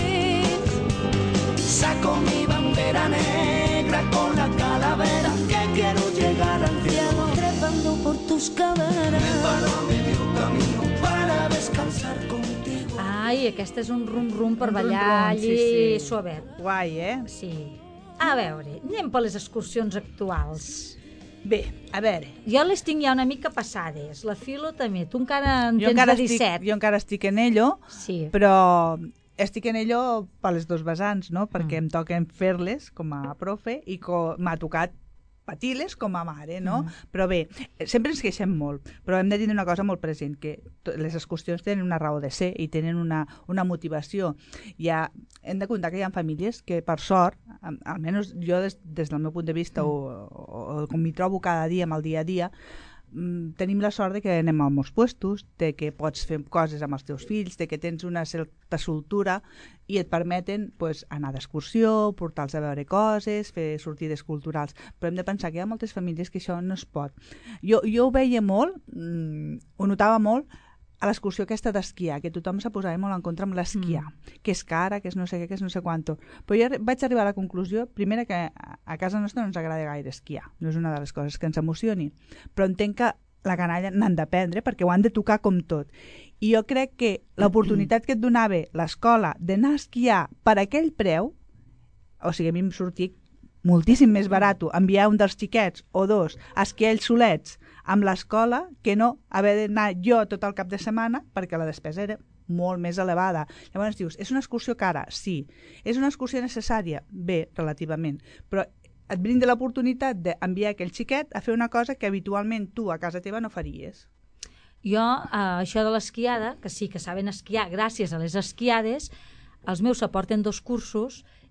Saco mi bandera negra con la calavera que quiero llegar al cielo. Trepando por tus caderas. Me paro a medio camino para descansar contigo. Ai, aquesta és un rum-rum per Un ballar rum-rum, sí, allí sí. suavet. Guai, eh? Sí. A veure, anem per les excursions actuals. Bé, a veure, Jo les tinc ja una mica passades. La Filo també. Tu encara en jo tens encara, de estic, disset. jo encara estic en ello, Sí. però estic en ello per les dos vessants, no? Perquè Mm. em toquen fer-les com a profe i co- m'ha tocat patir-les com a mare, no? Mm. Però bé, sempre ens queixem molt, però hem de dir una cosa molt present, que to- les excursions tenen una raó de ser i tenen una, una motivació. Ja hem de comptar que hi ha famílies que, per sort, am- almenys jo des, des del meu punt de vista, Mm. o, o, o com m'hi trobo cada dia amb el dia a dia, mm, tenim la sort de que anem a molts puestos, de que pots fer coses amb els teus fills, de que tens una certa soltura i et permeten pues, anar d'excursió, portar-los a veure coses, fer sortides culturals. Però hem de pensar que hi ha moltes famílies que això no es pot. Jo, jo ho veia molt, mm, ho notava molt, a l'excursió aquesta d'esquiar, que tothom se posava molt en contra amb l'esquiar, mm. que és cara, que és no sé què, que és no sé quanto. Però jo vaig arribar a la conclusió, primera, que a- a casa nostra no ens agrada gaire esquiar, no és una de les coses que ens emocioni, però entenc que la canalla n'han d'aprendre perquè ho han de tocar com tot. I jo crec que l'oportunitat que et donava l'escola d'anar a esquiar per aquell preu, o sigui, a mi em sortia moltíssim més barat enviar un dels xiquets o dos a esquiar ells solets amb l'escola que no haver d'anar jo tot el cap de setmana perquè la despesa era molt més elevada. Llavors dius, és una excursió cara? Sí. És una excursió necessària? Bé, relativament. Però et brinda l'oportunitat d'enviar aquell xiquet a fer una cosa que habitualment tu a casa teva no faries. Jo, eh, això de l'esquiada, que sí que saben esquiar gràcies a les esquiades, els meus aporten dos cursos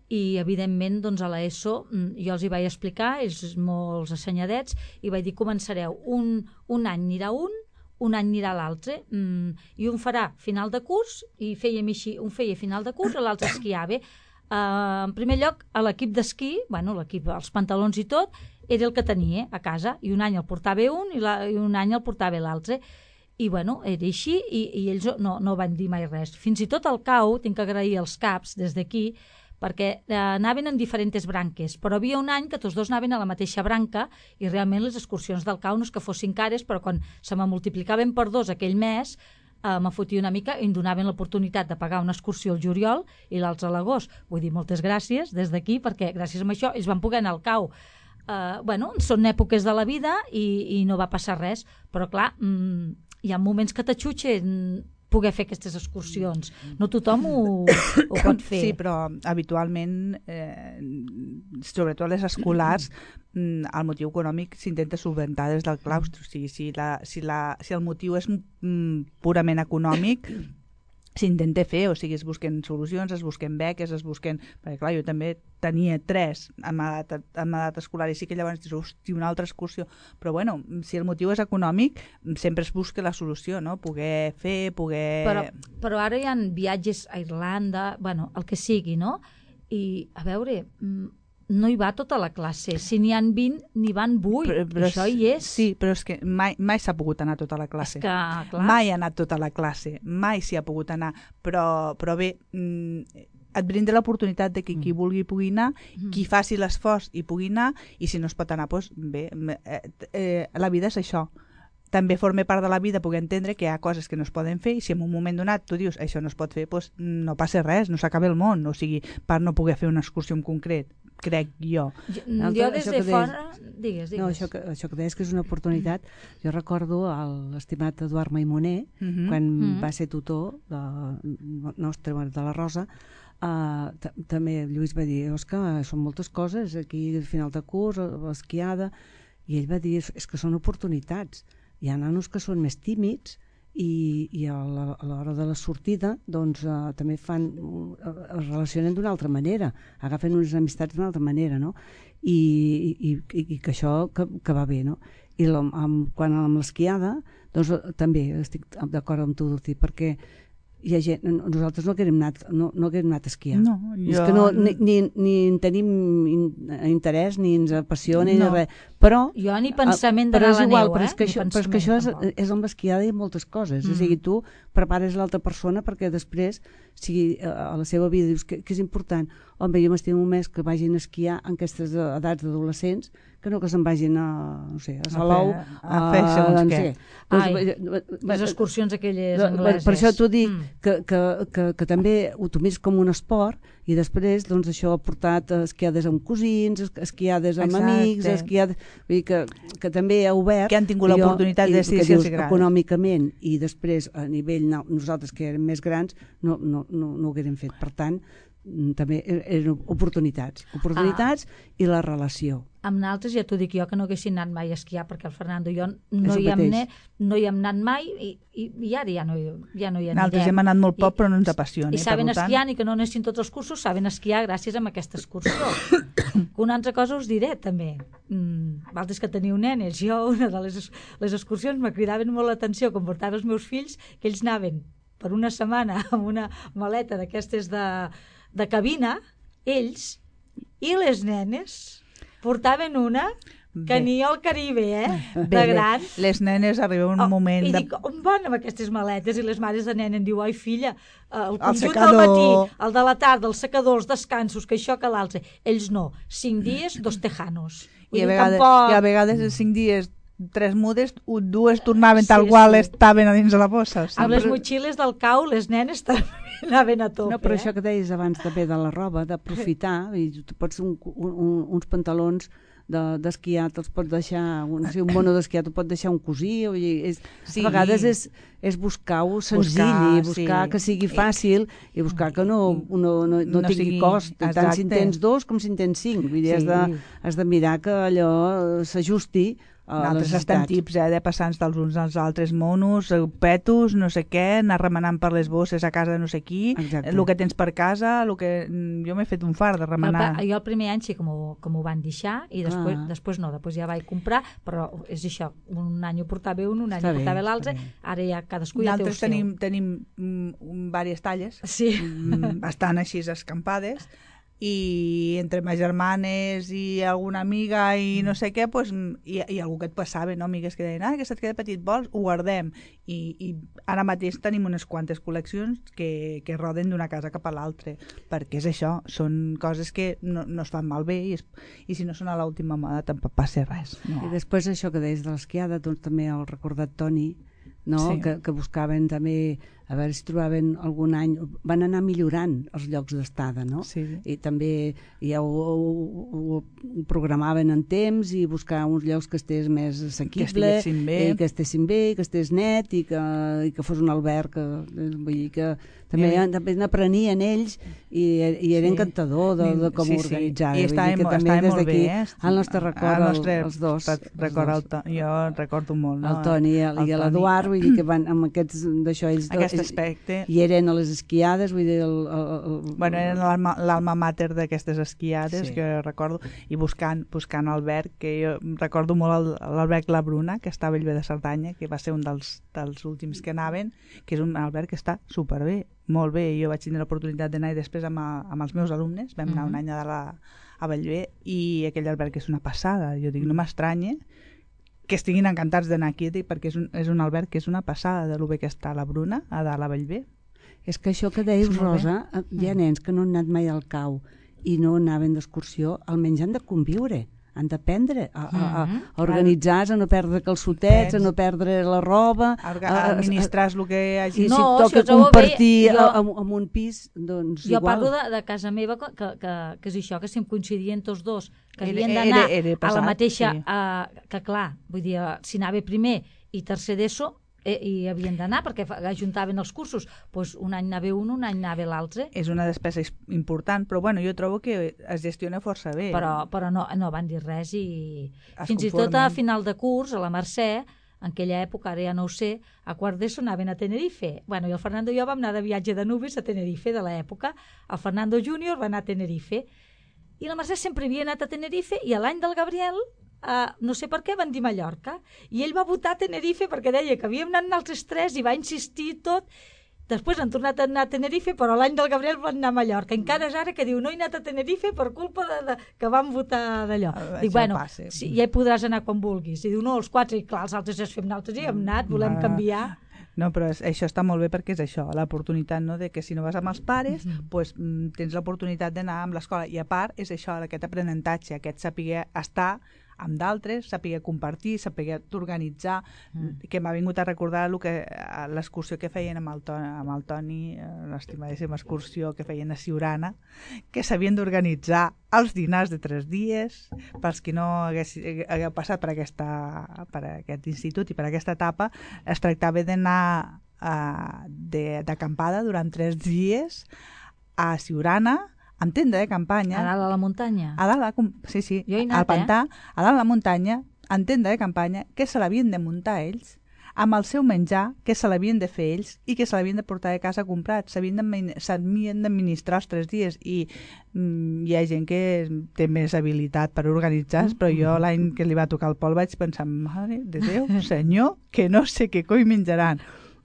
i evidentment doncs, a l'ESO jo els hi vaig explicar, ells molts assenyadets, i vaig dir començareu, un, un any anirà un, un any anirà l'altre, mm, i un farà final de curs, i fèiem així, un feia final de curs, l'altre esquiava. Uh, en primer lloc, a l'equip d'esquí, bueno, l'equip, els pantalons i tot, era el que tenia a casa, i un any el portava un i, la, i un any el portava l'altre. I bueno, era així, i, i ells no, no van dir mai res. Fins i tot al cau, tinc que agrair els caps des d'aquí, perquè eh, anaven en diferents branques, però havia un any que tots dos anaven a la mateixa branca i realment les excursions del cau no és que fossin cares, però quan se me multiplicaven per dos aquell mes, eh, me fotia una mica i em donaven l'oportunitat de pagar una excursió al juliol i l'altra a l'agost. Vull dir, moltes gràcies des d'aquí, perquè gràcies a això ells van poder anar al cau. Uh, bueno, són èpoques de la vida i, i no va passar res, però clar, mm, hi ha moments que t'aixutxen poder fer aquestes excursions. No tothom ho, ho pot fer. Sí, però habitualment, eh, sobretot les escolars, mm, el motiu econòmic s'intenta solventar des del claustre. O sigui, si, la, si, la, si el motiu és mm, purament econòmic, s'intenta fer, o sigui, es busquen solucions, es busquen beques, es busquen... Perquè, clar, jo també tenia tres en edat, en edat escolar i sí que llavors dius, hosti, una altra excursió. Però, bueno, si el motiu és econòmic, sempre es busca la solució, no? Poder fer, poder... Però, però ara hi ha viatges a Irlanda, bueno, el que sigui, no? I, a veure... no hi va tota la classe. Si n'hi han vint, n'hi van vuit. Però, però això hi és. Sí, però és que mai, mai s'ha pogut anar tota la classe. És que, clar... Mai ha anat tota la classe. Mai s'hi ha pogut anar. Però, però bé, mm, et brinda l'oportunitat de que qui vulgui pugui anar, mm. qui faci l'esforç i pugui anar, i si no es pot anar, doncs bé, eh, eh, la vida és això. També forma part de la vida poder entendre que hi ha coses que no es poden fer i si en un moment donat tu dius això no es pot fer, doncs no passa res, no s'acaba el món, o sigui, per no poder fer una excursió en concret, crec jo. Jo, jo des de fora... Digues, digues. No, això que, això que deies que és una oportunitat, mm. jo recordo l'estimat Eduard Maimoner, mm -hmm. quan mm -hmm. va ser tutor de, nostre, de la Rosa, uh, també Lluís va dir, Òscar, són moltes coses, aquí al final de curs, l'esquiada, i ell va dir, és que són oportunitats. Hi ha nanos que són més tímids i, i a l'hora de la sortida doncs uh, també fan, uh, es relacionen d'una altra manera, agafen unes amistats d'una altra manera, no? I, i, i, i que això que, que va bé, no? I la, amb, quan amb l'esquiada doncs uh, també estic d'acord amb tu, Dulci, perquè hi ha gent, nosaltres no haguem anat, no, no haguem anat a esquiar. No, jo... És que no, ni, ni, ni en tenim in, interès, ni ens apassiona, no. ni res. Però, jo ni pensament d'anar a la igual, neu, però eh? és que això, però és, que això és, és amb l'esquiada i moltes coses. Mm. O sigui, tu prepares l'altra persona perquè després, si a la seva vida dius que, que és important, home, jo m'estimo més que vagin a esquiar en aquestes edats d'adolescents que no que se'n vagin a, no sé, a Salou, a fer, a fer segons doncs, què. Ai, les excursions aquelles angleses. Per això t'ho dic, mm. que, que, que, que també ho tomis com un esport i després doncs, això ha portat esquiades amb cosins, esquiades amb Exacte. amics, esquiades... Vull dir que, que també ha obert... Que han tingut l'oportunitat de decidir si els agrada. Econòmicament i després a nivell nosaltres que érem més grans no, no, no, no ho haguérem fet. Per tant, també eren oportunitats. Oportunitats ah. i la relació. Amb naltres ja t'ho dic jo que no haguessin anat mai a esquiar perquè el Fernando i jo no, hi hem, ne, no hi hem anat mai i, i, i ara ja no, ja no hi anirem. Nosaltres hem anat molt poc I, però no ens apassiona. I, i saben esquiar, i que no anessin tots els cursos, saben esquiar gràcies a aquesta excursió. Una altra cosa us diré també. Mm, vosaltres que teniu nenes, jo una de les, les excursions me cridaven molt l'atenció quan portava els meus fills, que ells anaven per una setmana amb una maleta d'aquestes de, de cabina, ells i les nenes portaven una que bé. Ni al Caribe, eh? De bé, gran. Bé. Les nenes arriben un oh, moment... I de... dic, on van amb aquestes maletes? I les mares de nena em diu, ai filla, el conjunt del matí, el de la tarda, el secador, els descansos, que això que l'altre. Ells no. Cinc dies, dos tejanos. I a, vegades, tampoc... I a vegades els cinc dies tres mudes, dues tornaven sí, tal qual sí. estaven a dins de la bossa. O sigui, amb les motxilles del cau, les nenes també anaven a tope. No, però eh? això que deies abans també de la roba, d'aprofitar, i tu pots un, un, uns pantalons d'esquiar, de, te'ls pots deixar, un, si un mono d'esquiar t'ho pot deixar un cosí, o, és, sí. a vegades és, és buscar-ho senzill, buscar, i buscar sí. que sigui fàcil, i buscar que no, no, no, no, no tingui sigui, cost, exacte. Tant si en tens dos com si en tens cinc. Vull dir, sí. has, de, has de mirar que allò s'ajusti. Nosaltres estem tips eh, de passar-nos dels uns als altres monos, petos, no sé què, anar remenant per les bosses a casa de no sé aquí, Exacte. el que tens per casa, el que... jo m'he fet un fart de remenar. El, jo el primer any sí que m'ho, que m'ho van deixar i després, Ah. després no, després ja vaig comprar, però és això, un any ho portava un, un any Està ho bé, portava l'altre, està bé. ara ja cadascú ja té el Nosaltres seu. tenim, tenim mm, diverses talles, Sí. mm, estan així escampades, i entre ma germanes i alguna amiga i no sé què, pues, i, i algú que et passava, no? Amigues que deien, ah, que se't queda petit, vols? Ho guardem. I, i ara mateix tenim unes quantes col·leccions que, que roden d'una casa cap a l'altra, perquè és això, són coses que no, no es fan malbé i, es, i si no són a l'última moda tampoc passa res. No. I després això que deies de l'esquiada, doncs també el recordat Toni, no? Sí. que, que buscaven també, a veure si trobaven algun any, van anar millorant els llocs d'estada, no? Sí. I també ja ho, ho, ho programaven en temps i buscar uns llocs que estés més assequible, estiguessin bé. i que estessin bé, que estés net i que, i que fos un alberg, que, vull dir que també, I- també n'aprenien ells i, i era Sí. encantador de, de com Sí, ho sí. organitzava. I Vull estava, dir que mo- també estava des molt d'aquí bé, eh? el nostre record, el nostre el, els dos. re- els record dos. el to, jo recordo molt, no? El Toni i el- i El l'Eduard, Toni. vull dir que van amb aquests d'això ells dos, Aquest aspecte. i eren a les esquiades, vull dir el, el, el, Bueno, era l'alma l'alma mater d'aquestes esquiades, Sí. que recordo, i buscant, buscant alberg, que jo recordo molt el- l'alberg La Bruna, que està a Bellver de Cerdanya, que va ser un dels, dels últims que anaven, que és un alberg que està superbé, molt bé. Jo vaig tenir l'oportunitat d'anar i després amb, a, amb els meus alumnes, vam anar Mhm. un any a, la, a Bellver, i aquell alberg és una passada. Jo dic, no m'estranya que estiguin encantats d'anar aquí, dic, perquè és un, és un alberg que és una passada de lo bé que està La Bruna, a dalt a Bellver. És que això que deies, És molt bé. Rosa, hi ha nens que no han anat mai al cau i no anaven d'excursió, almenys han de conviure, han d'aprendre a, a, a, a organitzar-se, a no perdre calçotets, a no perdre la roba, A, a- a administrar el que i hagi... si No, toca si us ho veu compartir bé, jo- a- amb, amb un pis, doncs Jo igual. parlo de, de casa meva, que, que, que és això, que sempre coincidien tots dos, que Era- havien era- d'anar era a la passat, mateixa... sí. A, que clar, vull dir, si anava primer i tercer d'ESO, eh, i havien d'anar, perquè fa- ajuntaven els cursos, doncs un any anava un, un any anava l'altre, És una despesa is- important, però bueno, jo trobo que es gestiona força bé. però, però no, no van dir res i Es fins i tot a conformen. final de curs, a la Mercè, en aquella època, ara ja no ho sé, a quart d'ESO anaven a Tenerife. Bueno, i el Fernando i jo vam anar de viatge de nubes a Tenerife de l'època. El Fernando júnior va anar a Tenerife. I la Mercè sempre havia anat a Tenerife i a l'any del Gabriel, uh, no sé per què, van dir Mallorca. I ell va votar a Tenerife perquè deia que havíem anat altres tres i va insistir i tot. Després han tornat a anar a Tenerife, però l'any del Gabriel van anar a Mallorca. Encara és ara que diu, no he anat a Tenerife per culpa de, de, que van votar d'allò. Ah, Dic, això bueno, passa. sí, ja hi podràs anar quan vulguis. I diu, no, els quatre, i clar, els altres ja es fem nosaltres, i hem anat, volem Ah. canviar. No, però és, això està molt bé perquè és això, l'oportunitat, no?, de que si no vas amb els pares, mm -hmm. pues, mm, tens l'oportunitat d'anar amb l'escola. I a part, és això, aquest aprenentatge, aquest saber estar amb d'altres, saber compartir, saber organitzar, mm. que m'ha vingut a recordar el que, eh, l'excursió que feien amb el Toni, amb el Toni eh, l'estimadíssima excursió que feien a Siurana, que s'havien d'organitzar els dinars de tres dies, pels que no hagués, hagueu passat per, aquesta, per aquest institut i per aquesta etapa, es tractava d'anar uh, d'acampada durant tres dies a Siurana, amb tenda de campanya, A dalt a la muntanya. a dalt, a, com- sí, sí, Jo he anat, al pantà, a dalt a la muntanya, en tenda de campanya, que se l'havien de muntar ells, amb el seu menjar, que se l'havien de fer ells i que se l'havien de portar de casa comprat. S'havien d'admin- s'havien d'administrar els tres dies i mm, hi ha gent que té més habilitat per organitzar, però jo l'any que li va tocar el Pol vaig pensar, mare de Déu, senyor, que no sé què coi menjaran.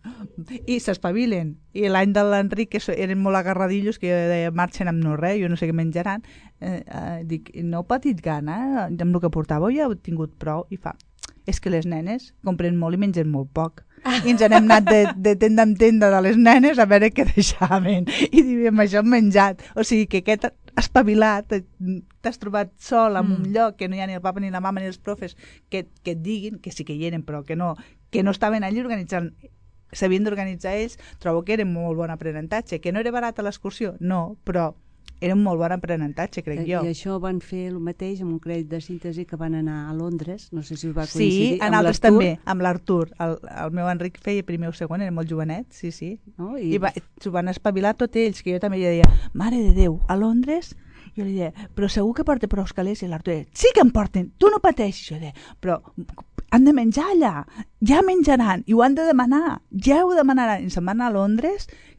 I s'espavilen. I l'any de l'Enric, que so- eren molt agarradillos, que jo deia, marxen amb no res, jo no sé què menjaran. Eh, eh, dic, no heu patit gana? Amb el que portàveu ja heu tingut prou? I fa, és que les nenes compren molt i mengen molt poc. I ens n'hem anat de, de tenda en tenda de les nenes a veure què deixaven. I diríem, això hem menjat. O sigui que aquest espavilat, eh, t'has trobat sol en un Mm. lloc que no hi ha ni el papa ni la mama ni els profes que, que et diguin, que sí que hi eren, però que no, que no estaven allí organitzant, s'havien d'organitzar ells. Trobo que era molt bon aprenentatge. Que no era barat a l'excursió? No, però era un molt bon aprenentatge, crec jo. I això van fer el mateix amb un crèdit de síntesi que van anar a Londres, no sé si us va Sí, coincidir, en amb altres l'Artur, també, amb l'Artur. El, el meu Enric feia primer o segon, era molt jovenet, sí, sí. no? I, I, I va, s'ho van espavilar tots ells, que jo també li deia, mare de Déu, a Londres? Jo li deia, però segur que porta prou calés? I l'Artur deia, sí que em porten, tu no pateixis. Jo deia, però han de menjar allà, ja menjaran, i ho han de demanar, ja ho demanaran. I se'n van anar a Londres,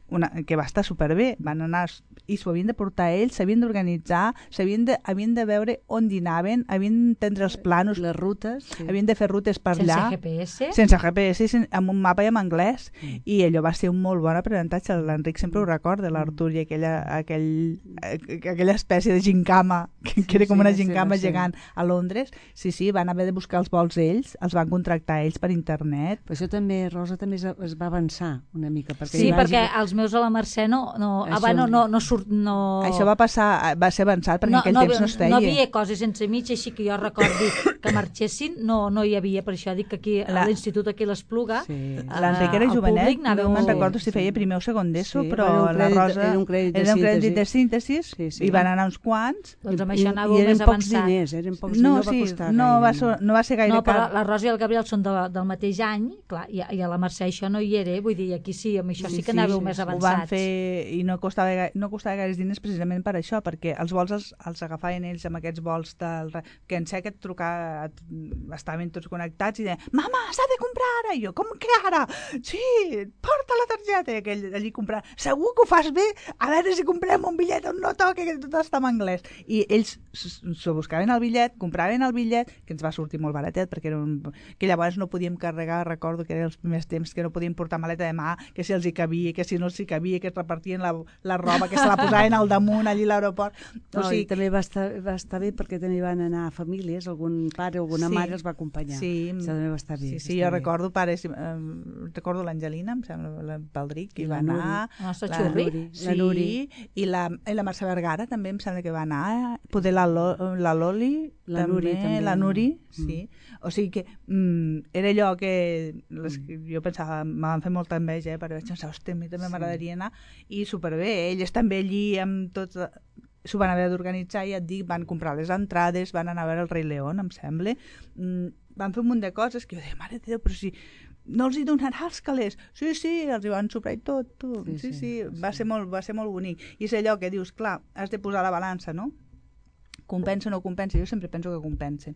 una, que va estar superbé, van anar i s'ho havien de portar ells, s'havien d'organitzar, s'havien de, havien de veure on dinaven, havien d'entendre els planos, les rutes, sí. havien de fer rutes per Sense allà. G P S? Sense G P S, sen, amb un mapa i en anglès. Mm. I allò va ser un molt bon aprenentatge, l'Enric sempre ho recorda, l'Artur i aquella, aquell, aquella espècie de gincama, que, sí, que era com sí, una gincama sí, gegant sí. a Londres. Sí, sí, van haver de buscar els vols ells, els van contractar ells per internet. Per això també, Rosa, també es, es va avançar una mica. Perquè sí, vagi... perquè els meus a la Mercè no, no, això... ah, no, no, no surt... No... Això va passar, va ser avançat perquè no, en aquell no, temps no es feia. No havia coses entre mig, així que jo recordi que marxessin, no, no hi havia, per això dic que aquí a l'institut aquí l'Espluga sí. l'Enric era jovenet, no me'n recordo si feia primer o segon d'ESO, sí, però la Rosa era un crèdit de, era un crèdit de síntesi sí, sí. i van anar uns quants. Doncs amb això anàveu I, i més avançat. Diners, eren pocs no, diners, no sí, va costar no, gaire. Va so, no va ser gaire no, però car. La Rosa i el Gabriel són de, del mateix any, clar, i, i a la Mercè això no hi era, vull dir, aquí sí, amb això sí, sí que anàveu sí, més sí, avançats. Ho van fer i no costava, no costava gaire diners precisament per això, perquè els vols els, els agafaven ells amb aquests vols del, que en sé que et trucava, estaven tots connectats i deien, mama, s'ha de comprar ara! I jo, com que ara? Sí, porta la targeta! I aquell allí comprant, segur que ho fas bé? A veure si comprem un bitllet on no toca, que tot està en anglès. I ells s'ho buscaven el bitllet, compraven el bitllet, que ens va sortir molt baratet, perquè era un... que llavors no podíem carregar, recordo que eren els primers temps que no podíem portar maleta de mà, que si els hi cabia, que si no els hi cabia, que es repartien la, la roba, que se la posaven al damunt allí a l'aeroport. O no, sigui... també va estar, va estar bé perquè també van anar a famílies, algun pare o alguna sí. mare els va acompanyar. Sí, això també va estar bé. Sí, sí, jo bé. recordo pares, eh, recordo l'Angelina, em sembla, la Paldric, i va la anar... La nostra Xurri. Sí, la Nuri. I la, i la Mercè Vergara també em sembla que va anar, poder la, Lo, la Loli, la també, Nuri, també. La Nuri, sí. Mm. O sigui que mm, era allò que les, jo pensava, me van fer molta enveja, eh, perquè vaig pensar, hòstia, a mi també m'agradaria anar, i superbé, elles també allí amb tot... S'ho van haver d'organitzar i et dic, van comprar les entrades, van anar a veure el Rei León, em sembla. Mm, van fer un munt de coses que jo deia, mare de Déu, però si no els hi donarà els calés. Sí, sí, els hi van soprar i tot. Tu. Sí, sí, sí, sí, va ser molt, va ser molt bonic. I és allò que dius, clar, has de posar la balança, no? Compensa o no compensa? Jo sempre penso que compensa.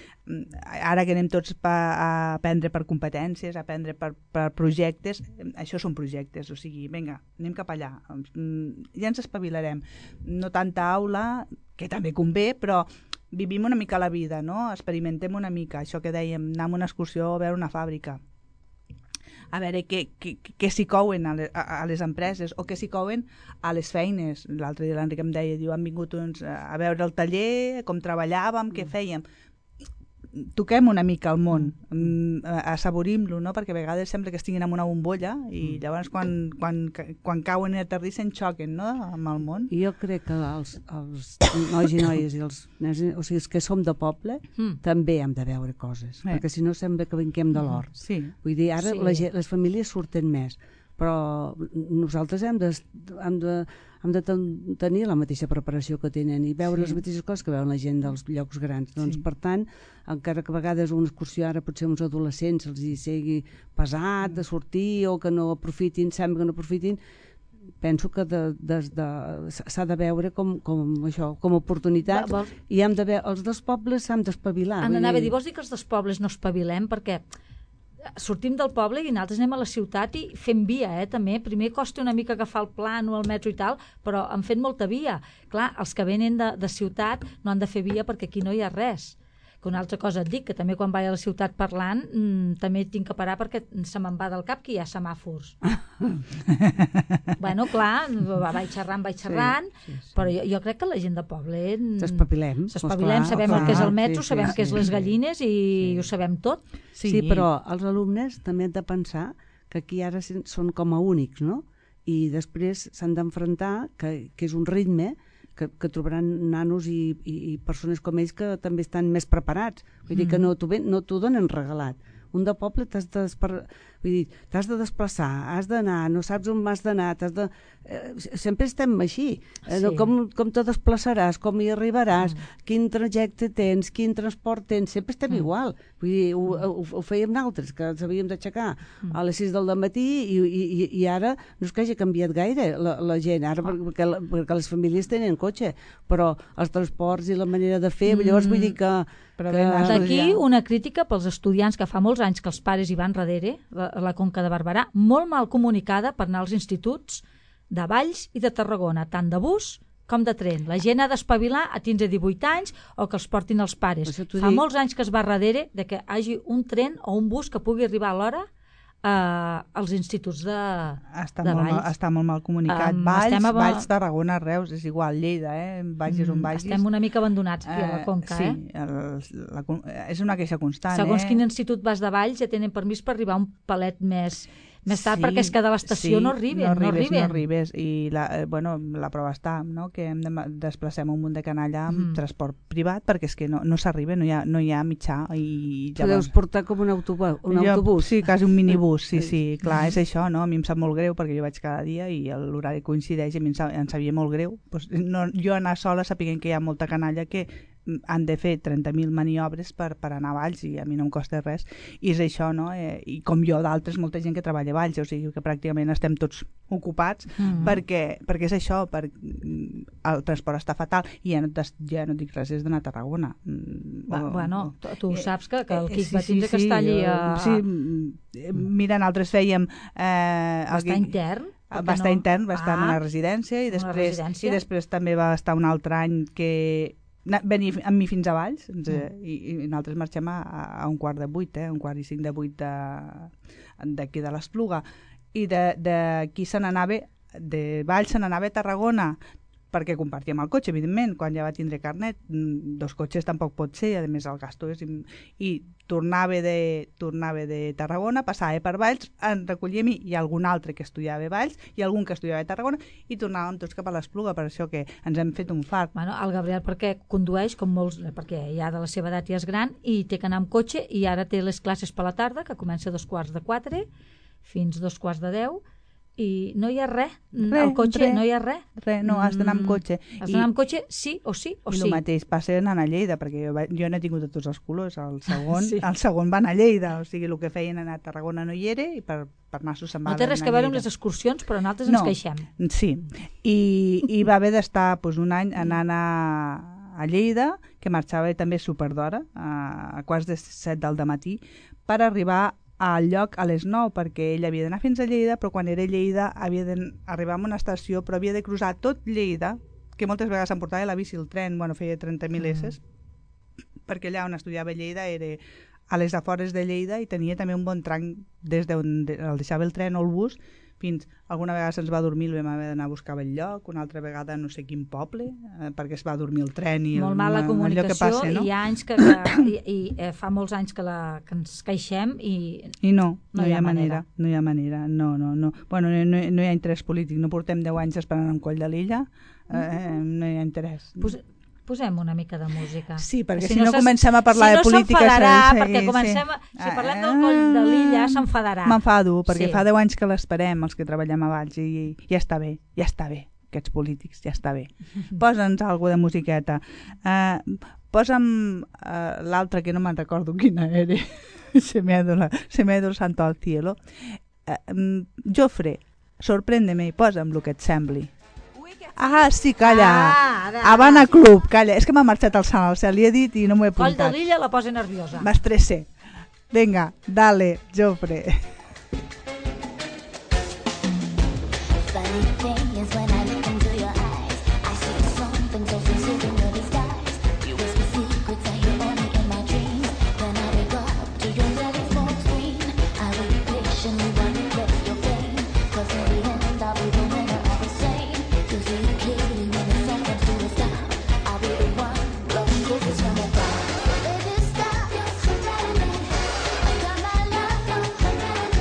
Ara que anem tots pa, a aprendre per competències, a aprendre per, per projectes, això són projectes, o sigui, vinga, anem cap allà, ja ens espavilarem. No tanta aula, que també convé, però vivim una mica la vida, no? Experimentem una mica, això que dèiem, anar a una excursió a veure una fàbrica, a veure què, què, què s'hi couen a les, a, a les empreses o què s'hi couen a les feines. L'altre dia l'Enric em deia, diu, han vingut uns a veure el taller, com treballàvem, què fèiem. Toquem una mica el món, assaborim-lo, no? Perquè a vegades sembla que estiguin en una bombolla i llavors quan, quan, quan cauen i aterrissen xoquen, no? Amb el món. I jo crec que els, els nois i noies i els, o sigui, els que som de poble mm. també hem de veure coses, eh. perquè si no sembla que vinguem de l'hort. Sí. Vull dir, ara sí. la, les famílies surten més, però nosaltres hem de, hem de, hem de tenir la mateixa preparació que tenen i veure sí. les mateixes coses que veuen la gent dels llocs grans. Doncs, sí. per tant, encara que a vegades una excursió ara potser uns adolescents els hi sigui pesat de sortir o que no aprofitin, sembla que no aprofitin, penso que de, de, de, s'ha de veure com, com això, com oportunitats Va, vols... i hem de veure, els dels pobles s'han d'espavilar. Anava a dir, vols dir que els dels pobles no espavilem? Perquè sortim del poble i nosaltres anem a la ciutat i fem via, eh, també. Primer costa una mica agafar el plan o el metro i tal, però han fet molta via. Clar, els que venen de, de ciutat no han de fer via perquè aquí no hi ha res. Que una altra cosa et dic, que també quan vaig a la ciutat parlant mmm, també tinc que parar perquè se me'n va del cap que hi ha semàfors. Bueno, clar, vaig xerrant, vaig xerrant, sí, sí, sí. però jo, jo crec que la gent de poble... S'espavilem. S'espavilem, sabem clar, el que és el metro, sí, sí, sabem sí, què és les gallines i sí. ho sabem tot. Sí. sí, però els alumnes també han de pensar que aquí ara són com a únics, no? I després s'han d'enfrontar, que, que és un ritme, que, que trobaran nanos i, i, i persones com ells que també estan més preparats. Vull mm. dir que no t'ho no donen regalat. Un de poble t'has de, vull dir, t'has de desplaçar, has d'anar, no saps on has d'anar, t'has de... Eh, sempre estem així. Eh, sí. com, com te desplaçaràs, com hi arribaràs, mm. quin trajecte tens, quin transport tens, sempre estem mm. igual. Vull dir, ho, ho, ho fèiem nosaltres, que ens havíem d'aixecar mm. a les sis del matí i, i, i ara no és que hagi canviat gaire la, la gent, ara perquè, perquè les famílies tenen cotxe, però els transports i la manera de fer, mm. llavors vull dir que... que... D'aquí una crítica pels estudiants que fa molts anys que els pares hi van darrere, la, la Conca de Barberà, molt mal comunicada per anar als instituts de Valls i de Tarragona, tant de bus com de tren. La gent ha d'espavilar a tindre divuit anys o que els portin els pares. Fa dic... molts anys que es va darrere de que hagi un tren o un bus que pugui arribar a l'hora Uh, als instituts de, està de molt Valls. Mal, està molt mal comunicat. Um, Valls, a... Valls, Tarragona, Reus, és igual, Lleida, eh? Valls és un Valls. Estem una mica abandonats aquí a la Conca, sí, eh? Sí, la, és una queixa constant, Segons eh? quin institut vas de Valls ja tenen permís per arribar un palet més... Més tard, sí, perquè és que de l'estació sí, no arriben. No arribes, no arriben. no arribes. I la, eh, bueno, la prova està, no? Que hem de desplacem un munt de canalla amb mm. transport privat perquè és que no, no s'arriba, no, hi ha, no hi ha mitjà. I tu deus portar com un autobús. Un jo, autobús. Sí, quasi un minibús, sí, sí. Clar, és això, no? A mi em sap molt greu perquè jo vaig cada dia i l'horari coincideix i a mi em, sap, em sabia molt greu. Pues, no, jo anar sola sapiguent que hi ha molta canalla que han de fer trenta mil maniobres per, per anar a Valls i a mi no em costa res i és això, no? Eh, i com jo d'altres, molta gent que treballa a Valls, o sigui que pràcticament estem tots ocupats mm-hmm. perquè, perquè és això, per, el transport està fatal i ja no, ja no dic res, és d'anar a Tarragona. Va, o, bueno, tu, tu eh, saps que, que el Quic sí, va tindre sí, que sí, estar allí a... Sí, mira, nosaltres fèiem... Eh, va estar intern? Va estar no? intern, va estar ah, en una residència i després, residència? i després també va estar un altre any que venir amb mi fins a Valls ens, mm. i, i nosaltres marxem a, a un quart de vuit, eh, un quart i cinc de vuit d'aquí de, de l'Espluga i d'aquí se n'anava de Valls se n'anava a Tarragona perquè compartíem el cotxe, evidentment, quan ja va tindre carnet, dos cotxes tampoc pot ser, a més el gasto és... I tornava de, tornava de Tarragona, passava per Valls, en recollíem i algun altre que estudiava a Valls i algun que estudiava a Tarragona i tornàvem tots cap a l'Espluga, per això que ens hem fet un fart. Bueno, el Gabriel perquè condueix, com molts, perquè ja de la seva edat ja és gran i té que anar amb cotxe i ara té les classes per la tarda, que comença a dos quarts de quatre fins dos quarts de deu, i no hi ha res, re, al cotxe re, no hi ha res. Re, no, has d'anar amb cotxe. Has d'anar amb cotxe sí o sí o I sí. I el mateix passa anant a Lleida, perquè jo, jo n'he tingut de tots els colors. El segon, sí. el segon va anar a Lleida, o sigui, el que feien anar a Tarragona no hi era i per, per nassos se'n va no té res que veure amb les excursions, però nosaltres no, ens queixem. Sí, i, i va haver d'estar pues, un any anant a, a Lleida, que marxava també super d'hora, a, a quarts de set del dematí, per arribar al lloc a les nou, perquè ell havia d'anar fins a Lleida, però quan era a Lleida havia d'arribar a una estació, però havia de cruzar tot Lleida, que moltes vegades s'emportava la bici, el tren, bueno, feia trenta mil esses, mm. perquè allà on estudiava a Lleida era a les afores de Lleida i tenia també un bon tram des d'on el deixava el tren o el bus fins alguna vegada se'ns va dormir, el vam haver d'anar a buscar el lloc, una altra vegada no sé quin poble, eh, perquè es va dormir el tren i molt el, mala comunicació que passa, no? i hi ha anys que, que i, i eh, fa molts anys que, la, que ens queixem i, I no, no, no hi ha manera. manera no hi ha manera, no, no, no bueno, no, no, no hi ha interès polític, no portem deu anys esperant en Coll de l'Illa, eh, no hi ha interès. Pues, posem una mica de música. Sí, perquè si, si no, no comencem a parlar si de política... Si no s'enfadarà, sí, perquè comencem... A, si parlem del Coll de l'Illa, s'enfadarà. M'enfado, perquè sí. fa deu anys que l'esperem, els que treballem a Valls, i ja està bé, ja està bé, aquests polítics, ja està bé. Posa'ns alguna de musiqueta. Uh, posa'm uh, l'altra, que no me'n recordo quina era, se me ha ido el santo al cielo. Uh, um, Jofre, sorpréndeme i posa'm el que et sembli. Ah, sí, calla. Ah, ara, Habana Club, calla. És que m'ha marxat el sant al cel, li he dit i no m'ho he apuntat. Coll de l'Illa la posa nerviosa. M'estressé. Vinga, dale, Jofre. Funny thing is when I look into your eyes, I see something so sincere in your disguise. You whisper secrets I hear only in my dreams. When I wake up to your telephone screen, I wait patiently while you play your game. 'Cause in the end I'll be the winner of the same. You see it clearly when the sun comes to a stop. I'll be the one blowing kisses from above. Baby, stop, you're so dynamite. I got my love, no, I'm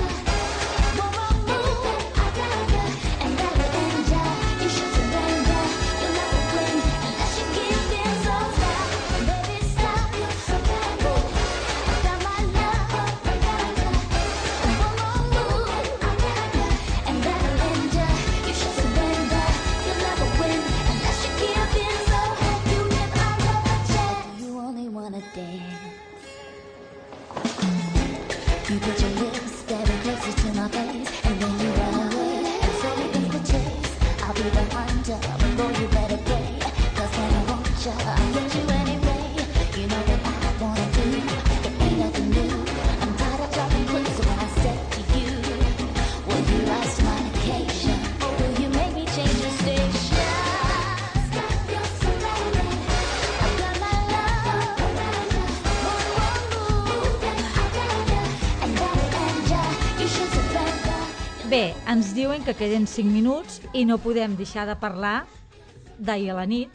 Bé, ens diuen que queden cinc minuts i no podem deixar de parlar d'ahir a la nit,